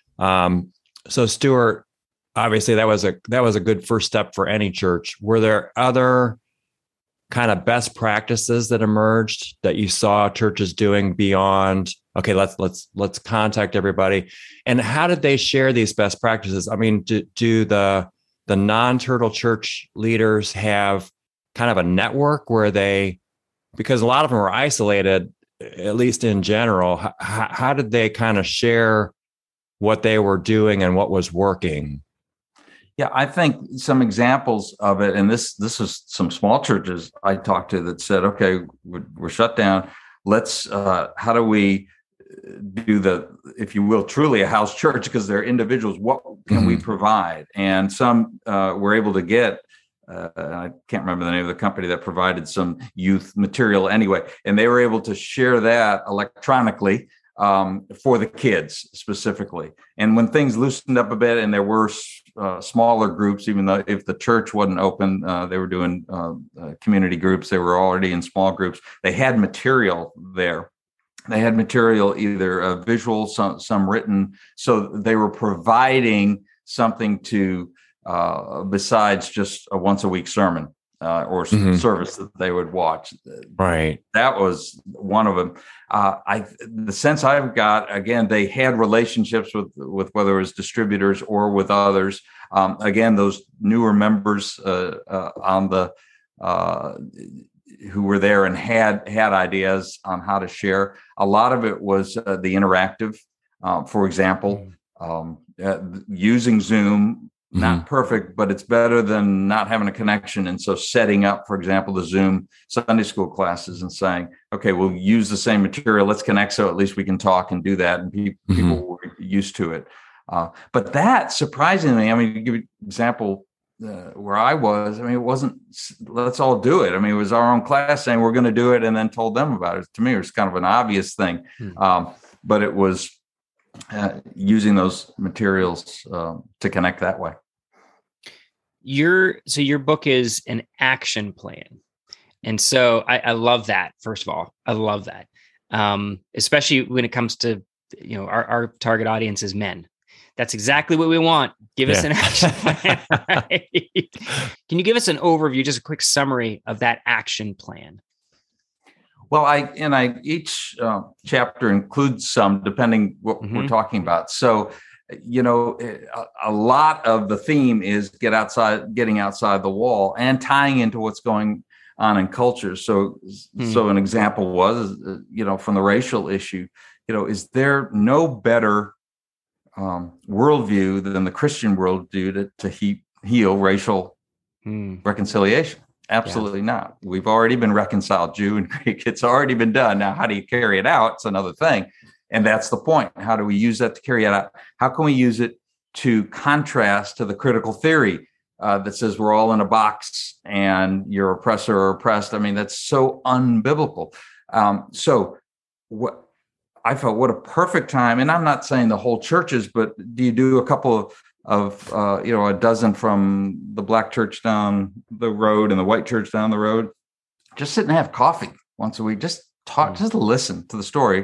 um, so Stuart, obviously that was a, that was a good first step for any church. Were there other kind of best practices that emerged that you saw churches doing beyond, okay, let's, let's, let's contact everybody? And how did they share these best practices? I mean, do, do the, the non-Turtle church leaders have kind of a network where they, because a lot of them were isolated, at least in general, how, how did they kind of share what they were doing and what was working? Yeah, I think some examples of it, and this this is some small churches I talked to that said, okay, we're, we're shut down. Let's, uh, how do we do the, if you will, truly a house church, because they're individuals, what can mm-hmm. we provide? And some uh, were able to get, uh, I can't remember the name of the company that provided some youth material anyway, and they were able to share that electronically um, for the kids specifically. And when things loosened up a bit and there were uh, smaller groups, even though if the church wasn't open, uh, they were doing uh, uh, community groups. They were already in small groups. They had material there. They had material, either uh, visual, some, some written. So they were providing something to, uh, besides just a once a week sermon. Uh, or mm-hmm. service that they would watch. Right. That was one of them. Uh, I, the sense I've got, again, they had relationships with, with whether it was distributors or with others. Um, again, those newer members uh, uh, on the uh, who were there and had had ideas on how to share. A lot of it was uh, the interactive. Uh, for example, um, uh, using Zoom. Not mm-hmm. perfect, but it's better than not having a connection. And so setting up, for example, the Zoom Sunday school classes and saying, okay, we'll use the same material. Let's connect so at least we can talk and do that. And pe- mm-hmm. people were used to it. Uh, but that, surprisingly, I mean, to give you an example uh, where I was, I mean, it wasn't, let's all do it. I mean, it was our own class saying we're going to do it and then told them about it. To me, it was kind of an obvious thing. Mm-hmm. Um, but it was uh, using those materials uh, to connect that way. Your so your book is an action plan. And so I, I love that. First of all, I love that. Um, especially when it comes to, you know, our, our target audience is men. That's exactly what we want. Give yeah. us an action plan. Right? Can you give us an overview, just a quick summary of that action plan? Well, I and I each uh, chapter includes some, depending what mm-hmm. we're talking about. So, you know, a, a lot of the theme is get outside, getting outside the wall, and tying into what's going on in culture. So, mm. so an example was, you know, from the racial issue, you know, is there no better um, worldview than the Christian worldview to, to he, heal racial mm. reconciliation? Absolutely yeah. not. We've already been reconciled, Jew and Greek. It's already been done. Now, how do you carry it out? It's another thing. And that's the point. How do we use that to carry it out? How can we use it to contrast to the critical theory uh, that says we're all in a box and you're oppressor or oppressed? I mean, that's so unbiblical. Um, so what I felt, what a perfect time. And I'm not saying the whole churches, but do you do a couple of, of uh, you know, a dozen from the black church down the road and the white church down the road? Just sit and have coffee once a week. Just talk, mm-hmm. just listen to the story.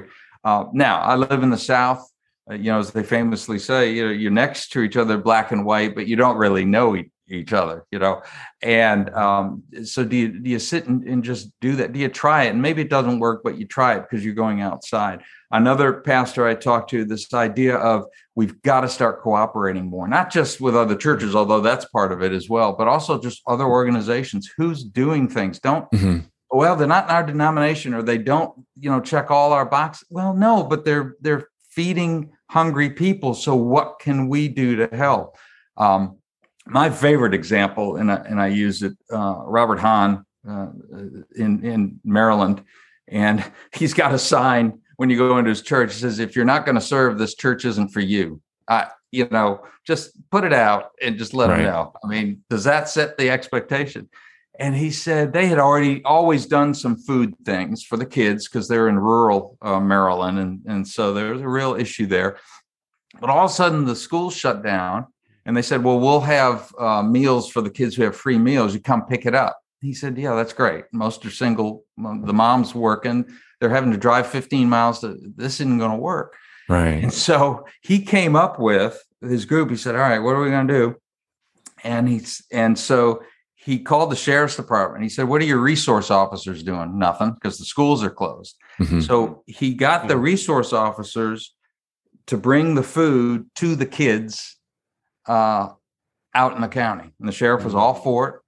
Uh, now, I live in the South. Uh, you know, as they famously say, you know, you're next to each other, black and white, but you don't really know e- each other, you know. And um, so do you, do you sit and, and just do that? Do you try it? And maybe it doesn't work, but you try it because you're going outside. Another pastor I talked to, this idea of we've got to start cooperating more, not just with other churches, although that's part of it as well, but also just other organizations. Who's doing things? Don't, mm-hmm. well, they're not in our denomination, or they don't, you know, check all our boxes. Well, no, but they're they're feeding hungry people. So what can we do to help? Um, my favorite example, and I, and I use it, uh, Robert Hahn uh, in, in Maryland, and he's got a sign when you go into his church. It says, if you're not going to serve, this church isn't for you. Uh, you know, just put it out and just let right. them know. I mean, does that set the expectation? And he said they had already always done some food things for the kids because they're in rural uh, Maryland. And, and so there's a real issue there. But all of a sudden the school shut down, and they said, well, we'll have uh, meals for the kids who have free meals. You come pick it up. He said, yeah, that's great. Most are single. The mom's working. They're having to drive fifteen miles to, this isn't going to work. Right. And so he came up with his group. He said, all right, what are we going to do? And he's, and so he called the sheriff's department. He said, what are your resource officers doing? Nothing, because the schools are closed. Mm-hmm. So he got the resource officers to bring the food to the kids uh, out in the county. And the sheriff was all for it.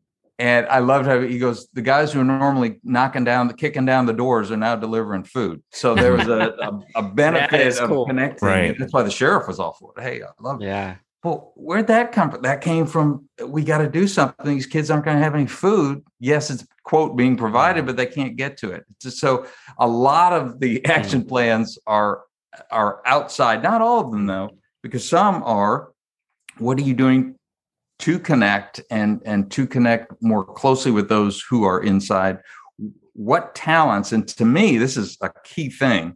And I loved how he goes, the guys who are normally knocking down, kicking down the doors are now delivering food. So there was a, a, a benefit of cool. connecting. Right. That's why the sheriff was all for it. Hey, I love it. Yeah. Well, where'd that come from? That came from, we got to do something. These kids aren't going to have any food. Yes, it's, quote, being provided, but they can't get to it. Just, so a lot of the action plans are are outside. Not all of them, though, because some are, what are you doing to connect and, and to connect more closely with those who are inside? What talents? And to me, this is a key thing.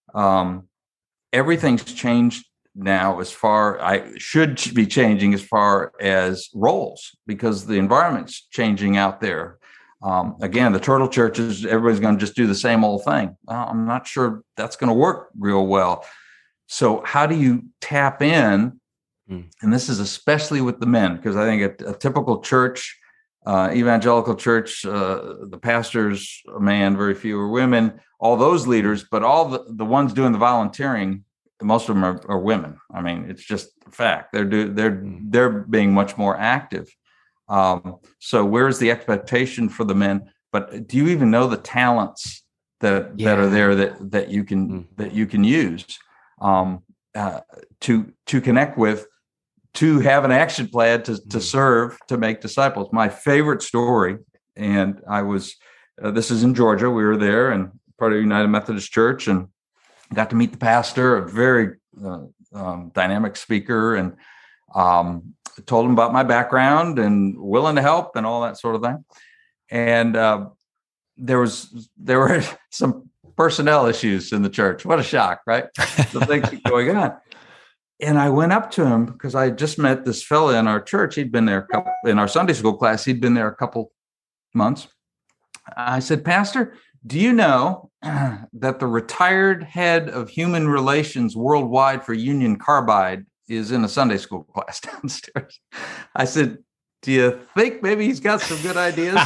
Um, everything's changed now as far, I should be changing as far as roles, because the environment's changing out there. Um, again, the turtle churches, everybody's going to just do the same old thing. Well, I'm not sure that's going to work real well. So how do you tap in? Mm. And this is especially with the men, because I think a, a typical church, uh, evangelical church, uh, the pastor's a man, very few are women, all those leaders, but all the, the ones doing the volunteering, most of them are, are women. I mean, it's just a fact. They're do, they're they're being much more active. Um, so where's the expectation for the men? But do you even know the talents that yeah. that are there that that you can mm. that you can use um, uh, to to connect with, to have an action plan to to serve, to make disciples? My favorite story, and I was uh, this is in Georgia. We were there and part of United Methodist Church, and got to meet the pastor, a very uh, um, dynamic speaker, and um, told him about my background and willing to help and all that sort of thing. And uh, there was there were some personnel issues in the church. What a shock, right? So things going on. And I went up to him because I had just met this fella in our church. He'd been there a couple, in our Sunday school class. He'd been there a couple months. I said, Pastor, do you know that the retired head of human relations worldwide for Union Carbide is in a Sunday school class downstairs? I said, do you think maybe he's got some good ideas?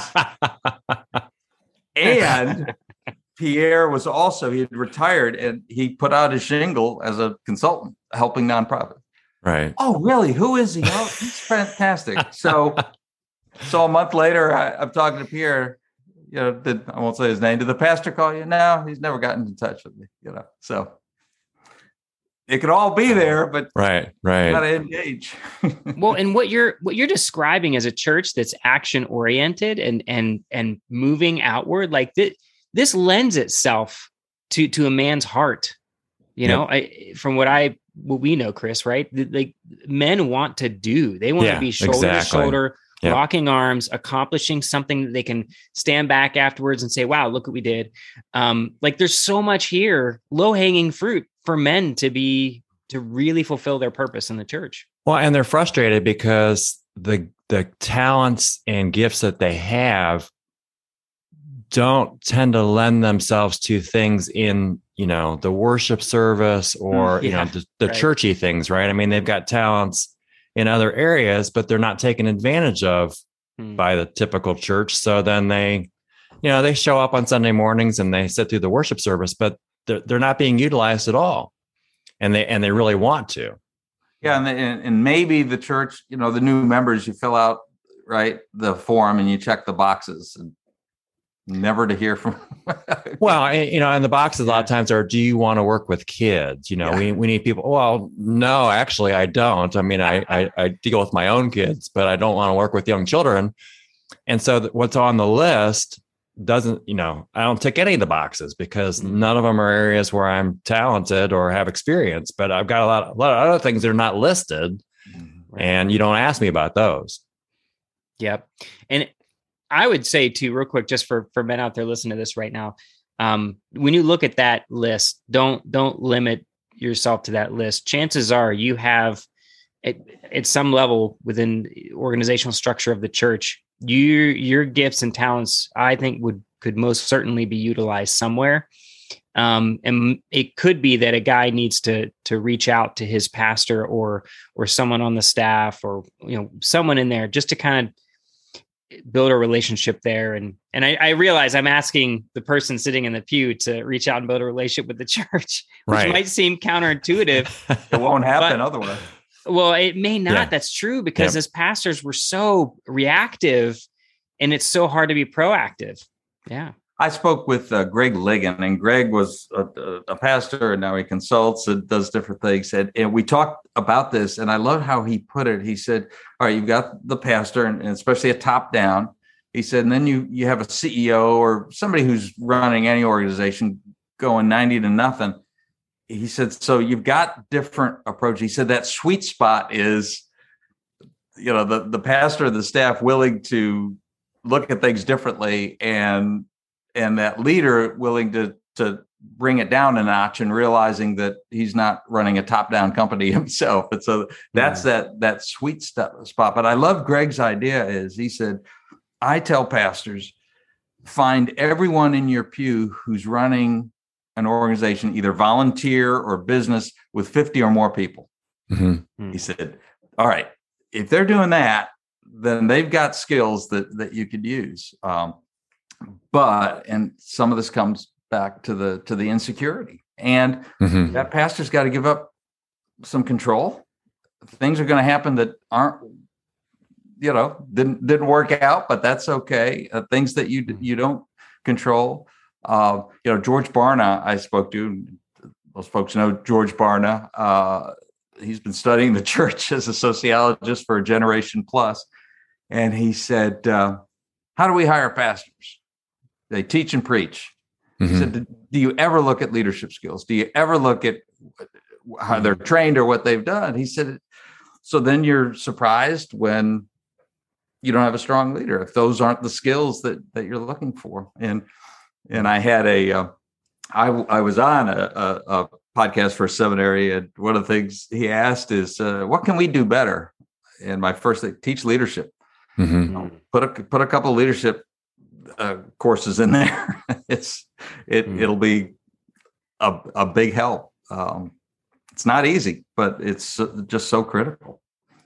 And Pierre was also, he had retired, and he put out his shingle as a consultant helping nonprofits. Right. Oh, really? Who is he? Oh, he's fantastic. So, so a month later, I, I'm talking to Pierre. You know, did, I won't say his name. Did the pastor call you? No, he's never gotten in touch with me. You know, so it could all be there, but right, right. Got to engage. Well, and what you're what you're describing as a church that's action oriented and and and moving outward, like this, this lends itself to to a man's heart. You yep. know, I from what I what we know, Chris, right? Like men want to do. They want yeah, to be shoulder exactly. to shoulder. Yep. Locking arms, accomplishing something that they can stand back afterwards and say, wow, look what we did. Um, like there's so much here, low hanging fruit for men to be, to really fulfill their purpose in the church. Well, and they're frustrated because the, the talents and gifts that they have don't tend to lend themselves to things in, you know, the worship service or, yeah, you know, the, the right. churchy things, right? I mean, they've got talents in other areas, but they're not taken advantage of hmm. by the typical church. So then they, you know, they show up on Sunday mornings and they sit through the worship service, but they're, they're not being utilized at all. And they, and they really want to. Yeah. And, the, and, and maybe the church, you know, the new members, you fill out, right, the form and you check the boxes and never to hear from. Well, you know, and the boxes a lot of times are, do you want to work with kids? You know, yeah. we, we need people. Well, no, actually, I don't. I mean, I, I, I deal with my own kids, but I don't want to work with young children. And so what's on the list doesn't, you know, I don't tick any of the boxes because mm-hmm. none of them are areas where I'm talented or have experience, but I've got a lot, a lot of other things that are not listed mm-hmm. and you don't ask me about those. Yep. And I would say too, real quick, just for, for men out there listening to this right now, um, when you look at that list, don't, don't limit yourself to that list. Chances are you have at, at some level within the organizational structure of the church, you, your gifts and talents, I think would, could most certainly be utilized somewhere. Um, and it could be that a guy needs to, to reach out to his pastor or, or someone on the staff or, you know, someone in there just to kind of build a relationship there. And, and I, I realize I'm asking the person sitting in the pew to reach out and build a relationship with the church, which right. might seem counterintuitive. It won't happen but, otherwise. Well, it may not. Yeah. That's true because yeah. as pastors, we're so reactive and it's so hard to be proactive. Yeah. I spoke with uh, Greg Ligon, and Greg was a, a pastor, and now he consults and does different things. And, and we talked about this, and I love how he put it. He said, all right, you've got the pastor, and, and especially a top down. He said, and then you you have a C E O or somebody who's running any organization going ninety to nothing. He said, so you've got different approach. He said that sweet spot is, you know, the, the pastor, the staff willing to look at things differently, and and that leader willing to to bring it down a notch and realizing that he's not running a top-down company himself. And so that's yeah. that that sweet spot. But I love Greg's idea is he said, I tell pastors, find everyone in your pew who's running an organization, either volunteer or business, with fifty or more people. Mm-hmm. He said, all right, if they're doing that, then they've got skills that that you could use. Um, But, and some of this comes back to the, to the insecurity, and mm-hmm. that pastor's got to give up some control. Things are going to happen that aren't, you know, didn't, didn't work out, but that's okay. Uh, things that you, you don't control. Uh, you know, George Barna, I spoke to, most folks know George Barna. Uh, he's been studying the church as a sociologist for a generation plus. And he said, uh, how do we hire pastors? They teach and preach. Mm-hmm. He said, do you ever look at leadership skills? Do you ever look at how they're trained or what they've done? He said, so then you're surprised when you don't have a strong leader, if those aren't the skills that, that you're looking for. And, and I had a, uh, I, I was on a, a, a podcast for a seminary, and one of the things he asked is, uh, what can we do better? And my first thing, teach leadership. Mm-hmm. You know, put a, put a couple of leadership Uh, courses in there. it's it mm. it'll be a, a big help. Um, it's not easy, but it's just so critical.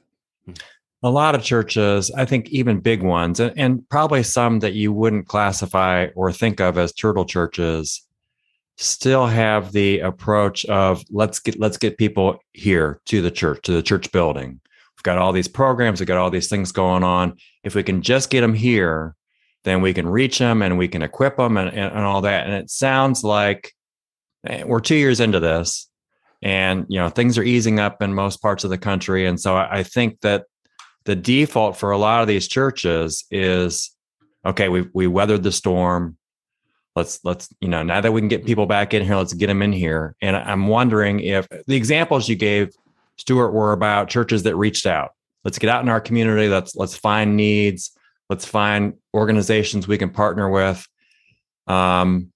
A lot of churches, I think even big ones, and, and probably some that you wouldn't classify or think of as turtle churches, still have the approach of let's get let's get people here to the church, to the church building. We've got all these programs, we've got all these things going on. If we can just get them here, then we can reach them and we can equip them and, and, and all that. And it sounds like we're two years into this, and, you know, things are easing up in most parts of the country. And so I, I think that the default for a lot of these churches is, okay, we we weathered the storm. Let's, let's, you know, now that we can get people back in here, let's get them in here. And I'm wondering if the examples you gave, Stuart, were about churches that reached out. Let's get out in our community. Let's, let's find needs. Let's find organizations we can partner with. Um,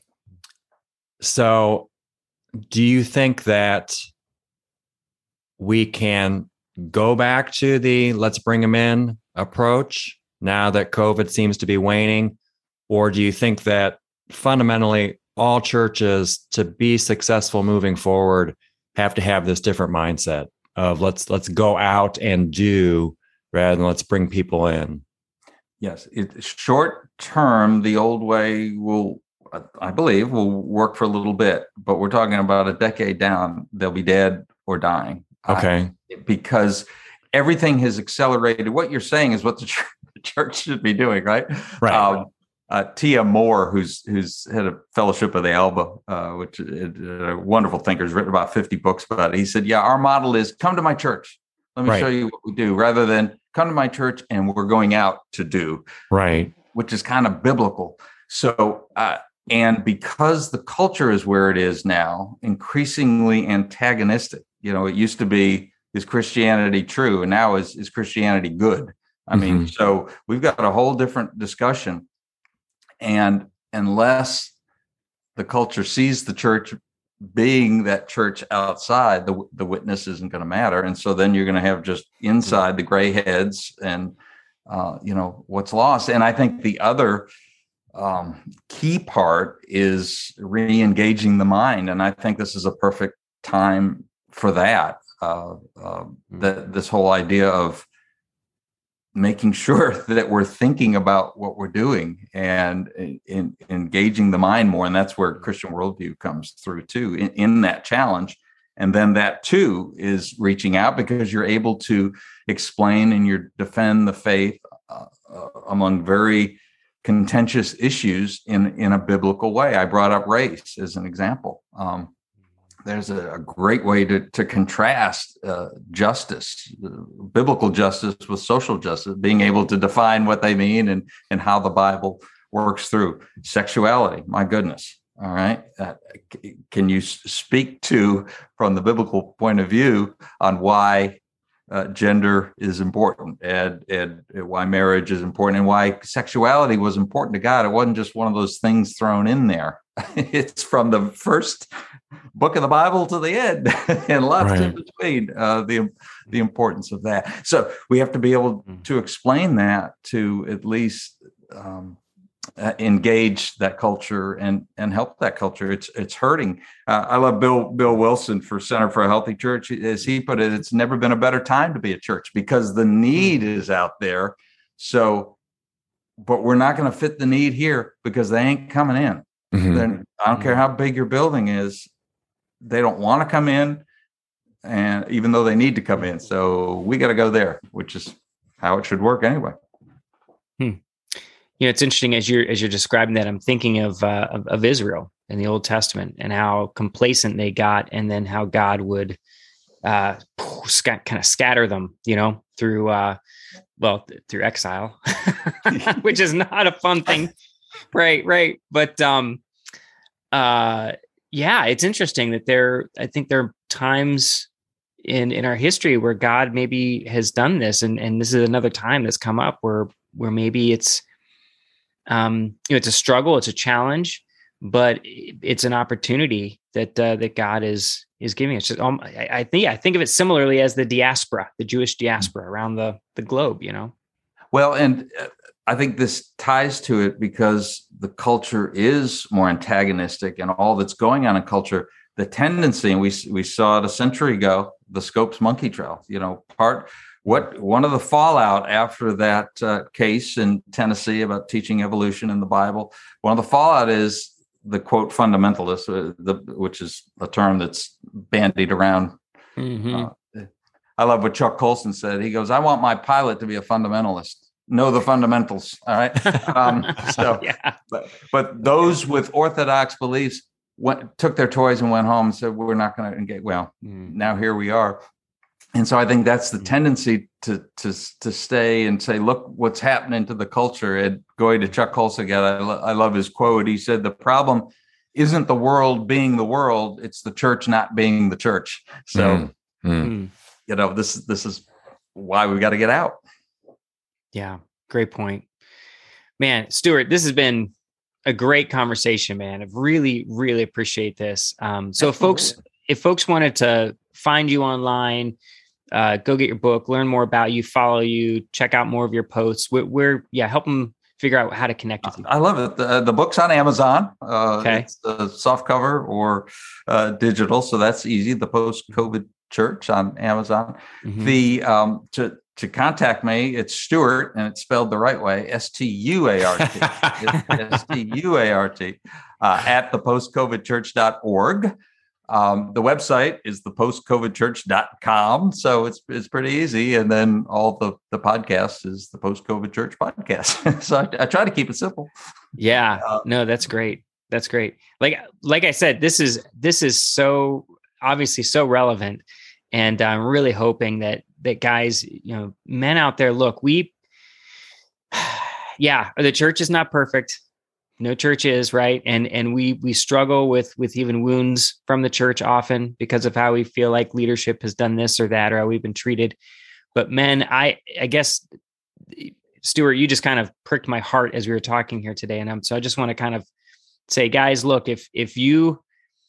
so do you think that we can go back to the let's bring them in approach now that COVID seems to be waning? Or do you think that fundamentally all churches, to be successful moving forward, have to have this different mindset of let's let's go out and do rather than let's bring people in? Yes, it, short term, the old way will, I believe, will work for a little bit, but we're talking about a decade down, they'll be dead or dying. Okay. Uh, because everything has accelerated. What you're saying is what the church, the church should be doing, right? Right. Um, uh, Tia Moore, who's who's head of Fellowship of the Alba, uh, which is a wonderful thinker, has written about fifty books about it. He said, yeah, our model is come to my church. Let me Right. show you what we do, rather than come to my church and we're going out to do. Right. Which is kind of biblical. So, uh, and because the culture is where it is now, increasingly antagonistic. You know, it used to be, is Christianity true? And now is, is Christianity good? I Mm-hmm. mean, so we've got a whole different discussion. And unless the culture sees the church being that church outside, the the witness isn't going to matter. And so then you're going to have just inside the gray heads and, uh, you know, what's lost. And I think the other um, key part is re-engaging the mind. And I think this is a perfect time for that. Uh, uh, that this whole idea of making sure that we're thinking about what we're doing and in, in, engaging the mind more. And that's where Christian worldview comes through too, in, in that challenge. And then that too is reaching out, because you're able to explain and you defend the faith uh, uh, among very contentious issues in, in a biblical way. I brought up race as an example. Um, There's a, a great way to, to contrast uh, justice, uh, biblical justice with social justice, being able to define what they mean and, and how the Bible works through sexuality. My goodness. All right. Uh, c- can you s- speak to, from the biblical point of view, on why uh, gender is important and, and why marriage is important and why sexuality was important to God? It wasn't just one of those things thrown in there. It's from the first book of the Bible to the end, and lots Right. in between. Uh, the the importance of that. So we have to be able to explain that to at least um, uh, engage that culture and and help that culture. It's it's hurting. Uh, I love Bill Bill Wilson for Center for a Healthy Church. As he put it, it's never been a better time to be a church because the need is out there. So, but we're not going to fit the need here because they ain't coming in. Mm-hmm. Then I don't care how big your building is, they don't want to come in, and even though they need to come in, so we got to go there, which is how it should work anyway. Hmm. You know, it's interesting as you're as you're describing that. I'm thinking of, uh, of of Israel in the Old Testament and how complacent they got, and then how God would uh, sc- kind of scatter them, you know, through uh, well th- through exile, which is not a fun thing. Right, right. But um, uh, yeah, it's interesting that there, I think there are times in, in our history where God maybe has done this. And, and this is another time that's come up where, where maybe it's, um, you know, it's a struggle, it's a challenge, but it's an opportunity that, uh, that God is, is giving us. Um, I, I think, I think of it similarly as the diaspora, the Jewish diaspora around the, the globe, you know? Well, and uh, I think this ties to it because the culture is more antagonistic, and all that's going on in culture, the tendency, and we we saw it a century ago, the Scopes monkey trial, you know, part what one of the fallout after that uh, case in Tennessee about teaching evolution in the Bible, one of the fallout is the quote fundamentalists, uh, the, which is a term that's bandied around. Mm-hmm. Uh, I love what Chuck Colson said. He goes, I want my pilot to be a fundamentalist. Know the fundamentals. All right. Um, so, yeah. but, but those with orthodox beliefs went, took their toys and went home and said, we're not going to engage. Well, mm. now here we are. And so I think that's the tendency to, to, to stay and say, look, what's happening to the culture. And going to Chuck Colson again, I, lo- I love his quote. He said, the problem isn't the world being the world. It's the church not being the church. So, mm. Mm. you know, this, this is why we got to get out. Yeah, great point. Man, Stuart, this has been a great conversation, man. I really, really appreciate this. Um, so if folks, if folks wanted to find you online, uh, go get your book, learn more about you, follow you, check out more of your posts, where, where yeah, help them figure out how to connect with you? I love it. The, the book's on Amazon. Uh, okay. It's uh, soft cover or uh, digital, so that's easy. The Post-COVID Church on Amazon. Mm-hmm. The um, to to contact me, it's Stuart, and it's spelled the right way, S T U A R T. S T U A R T, uh, at the post covid church dot org. Um, the website is the post covid church dot com. So it's it's pretty easy. And then all the, the podcast is the Post-COVID Church podcast. So I, I try to keep it simple. Yeah, uh, no, that's great. That's great. Like, like I said, this is, this is so obviously so relevant. And I'm really hoping that, that guys, you know, men out there, look, we, yeah, the church is not perfect. No church is, right. And, and we, we struggle with, with even wounds from the church often because of how we feel like leadership has done this or that, or how we've been treated. But men, I, I guess, Stuart, you just kind of pricked my heart as we were talking here today. And I'm, so I just want to kind of say, guys, look, if, if you,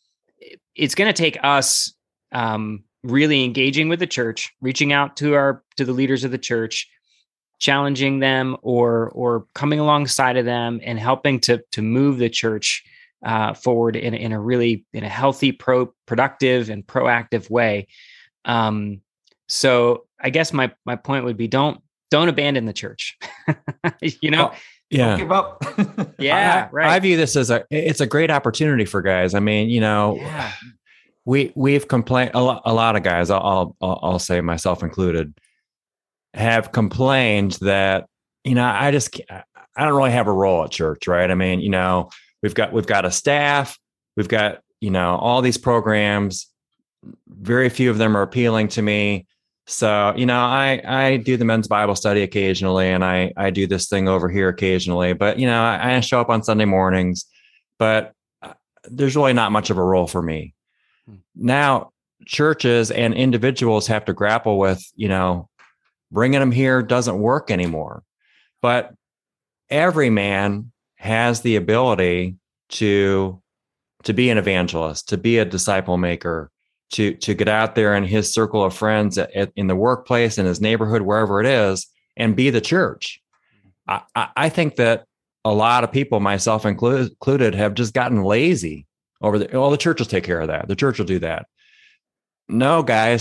it's going to take us um, really engaging with the church, reaching out to our, to the leaders of the church, challenging them or or coming alongside of them and helping to to move the church uh, forward in, in a really in a healthy, pro productive and proactive way. Um, so I guess my my point would be don't don't abandon the church. you know, oh, yeah, don't give up. yeah, I, right. I view this as a it's a great opportunity for guys. I mean, you know, yeah. we we've complained a lot, a lot of guys. I'll I'll, I'll say myself included, have complained that, you know, I just, I don't really have a role at church, right? I mean, you know, we've got, we've got a staff, we've got, you know, all these programs, very few of them are appealing to me. So, you know, I, I do the men's Bible study occasionally, and I, I do this thing over here occasionally, but, you know, I, I show up on Sunday mornings, but there's really not much of a role for me. Now, churches and individuals have to grapple with, you know, bringing them here doesn't work anymore. But every man has the ability to, to be an evangelist, to be a disciple maker, to, to get out there in his circle of friends at, at, in the workplace, in his neighborhood, wherever it is, and be the church. I, I, I think that a lot of people, myself included, included, have just gotten lazy over the, oh, the church will take care of that. The church will do that. No, guys,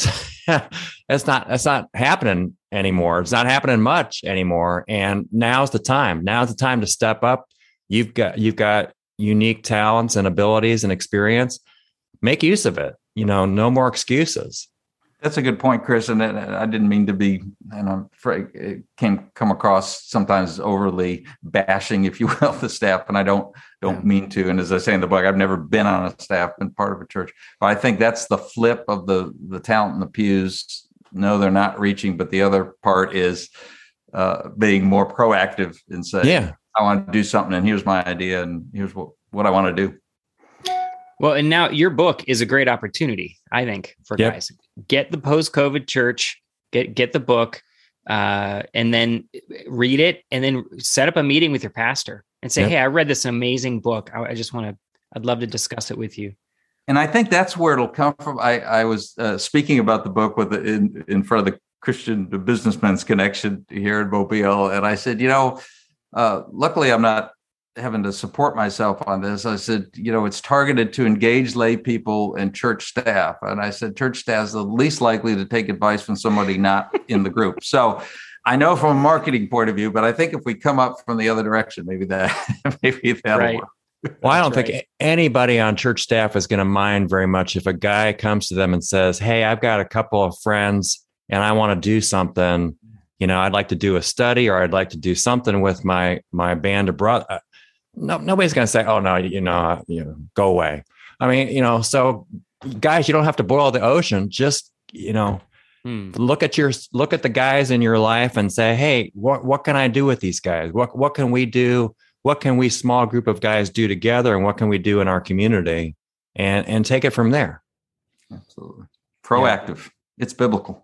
that's not, that's not happening anymore. It's not happening much anymore. And now's the time. Now's the time to step up. You've got, you've got unique talents and abilities and experience. Make use of it. You know, no more excuses. That's a good point, Chris. And I didn't mean to be, and I'm afraid it came come across sometimes overly bashing, if you will, the staff. And I don't don't mean to. And as I say in the book, I've never been on a staff, been part of a church. But I think that's the flip of the the talent in the pews. No, they're not reaching. But the other part is uh, being more proactive and saying, yeah, I want to do something, and here's my idea, and here's what, what I want to do. Well, and now your book is a great opportunity, I think, for yep. guys. Get the Post-COVID Church, get get the book, uh, and then read it, and then set up a meeting with your pastor and say, yep. hey, I read this amazing book. I, I just want to, I'd love to discuss it with you. And I think that's where it'll come from. I, I was uh, speaking about the book with the, in, in front of the Christian the Businessmen's Connection here in Mobile. And I said, you know, uh, luckily I'm not having to support myself on this. I said, you know, it's targeted to engage lay people and church staff. And I said, church staff is the least likely to take advice from somebody not in the group. So I know from a marketing point of view, but I think if we come up from the other direction, maybe that, maybe that'll right. work. Well, I don't That's think right. anybody on church staff is going to mind very much if a guy comes to them and says, hey, I've got a couple of friends and I want to do something. You know, I'd like to do a study, or I'd like to do something with my, my band of brothers. No, nobody's going to say, oh, no, you know, you know, go away. I mean, you know, so guys, you don't have to boil the ocean. Just, you know, hmm. look at your, look at the guys in your life and say, hey, what, what can I do with these guys? What, what can we do? What can we small group of guys do together? And what can we do in our community, and, and take it from there? Absolutely. Proactive. Yeah. It's biblical.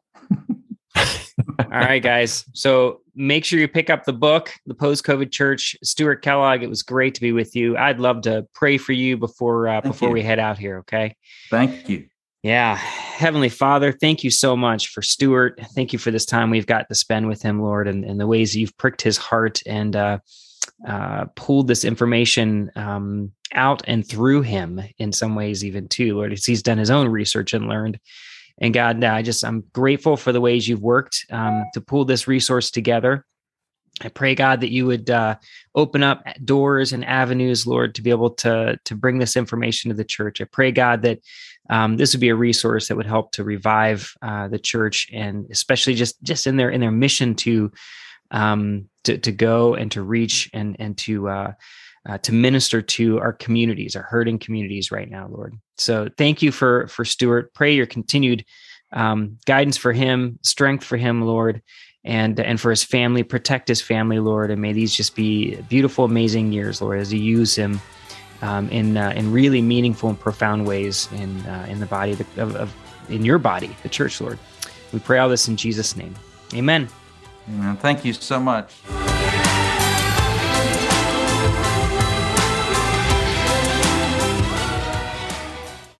All right, guys. So make sure you pick up the book, The Post-COVID Church. Stuart Kellogg, it was great to be with you. I'd love to pray for you before uh, before you. we head out here, okay? Thank you. Yeah. Heavenly Father, thank you so much for Stuart. Thank you for this time we've got to spend with him, Lord, and, and the ways you've pricked his heart. And uh, uh, pulled this information um, out and through him in some ways, even too, Lord, as he's done his own research and learned. And God, I just, I'm grateful for the ways you've worked um, to pull this resource together. I pray, God, that you would uh, open up doors and avenues, Lord, to be able to, to bring this information to the church. I pray, God, that um, this would be a resource that would help to revive uh, the church, and especially just, just in their in their mission to um, to, to go and to reach and and to uh, uh, to minister to our communities, our hurting communities right now, Lord. So thank you for for Stuart. Pray your continued um, guidance for him, strength for him, Lord. And and for his family, protect his family, Lord, and may these just be beautiful, amazing years, Lord, as you use him um, in uh, in really meaningful and profound ways in uh, in the body of, the, of, of in your body, the church, Lord. We pray all this in Jesus' name, Amen. Amen. Thank you so much.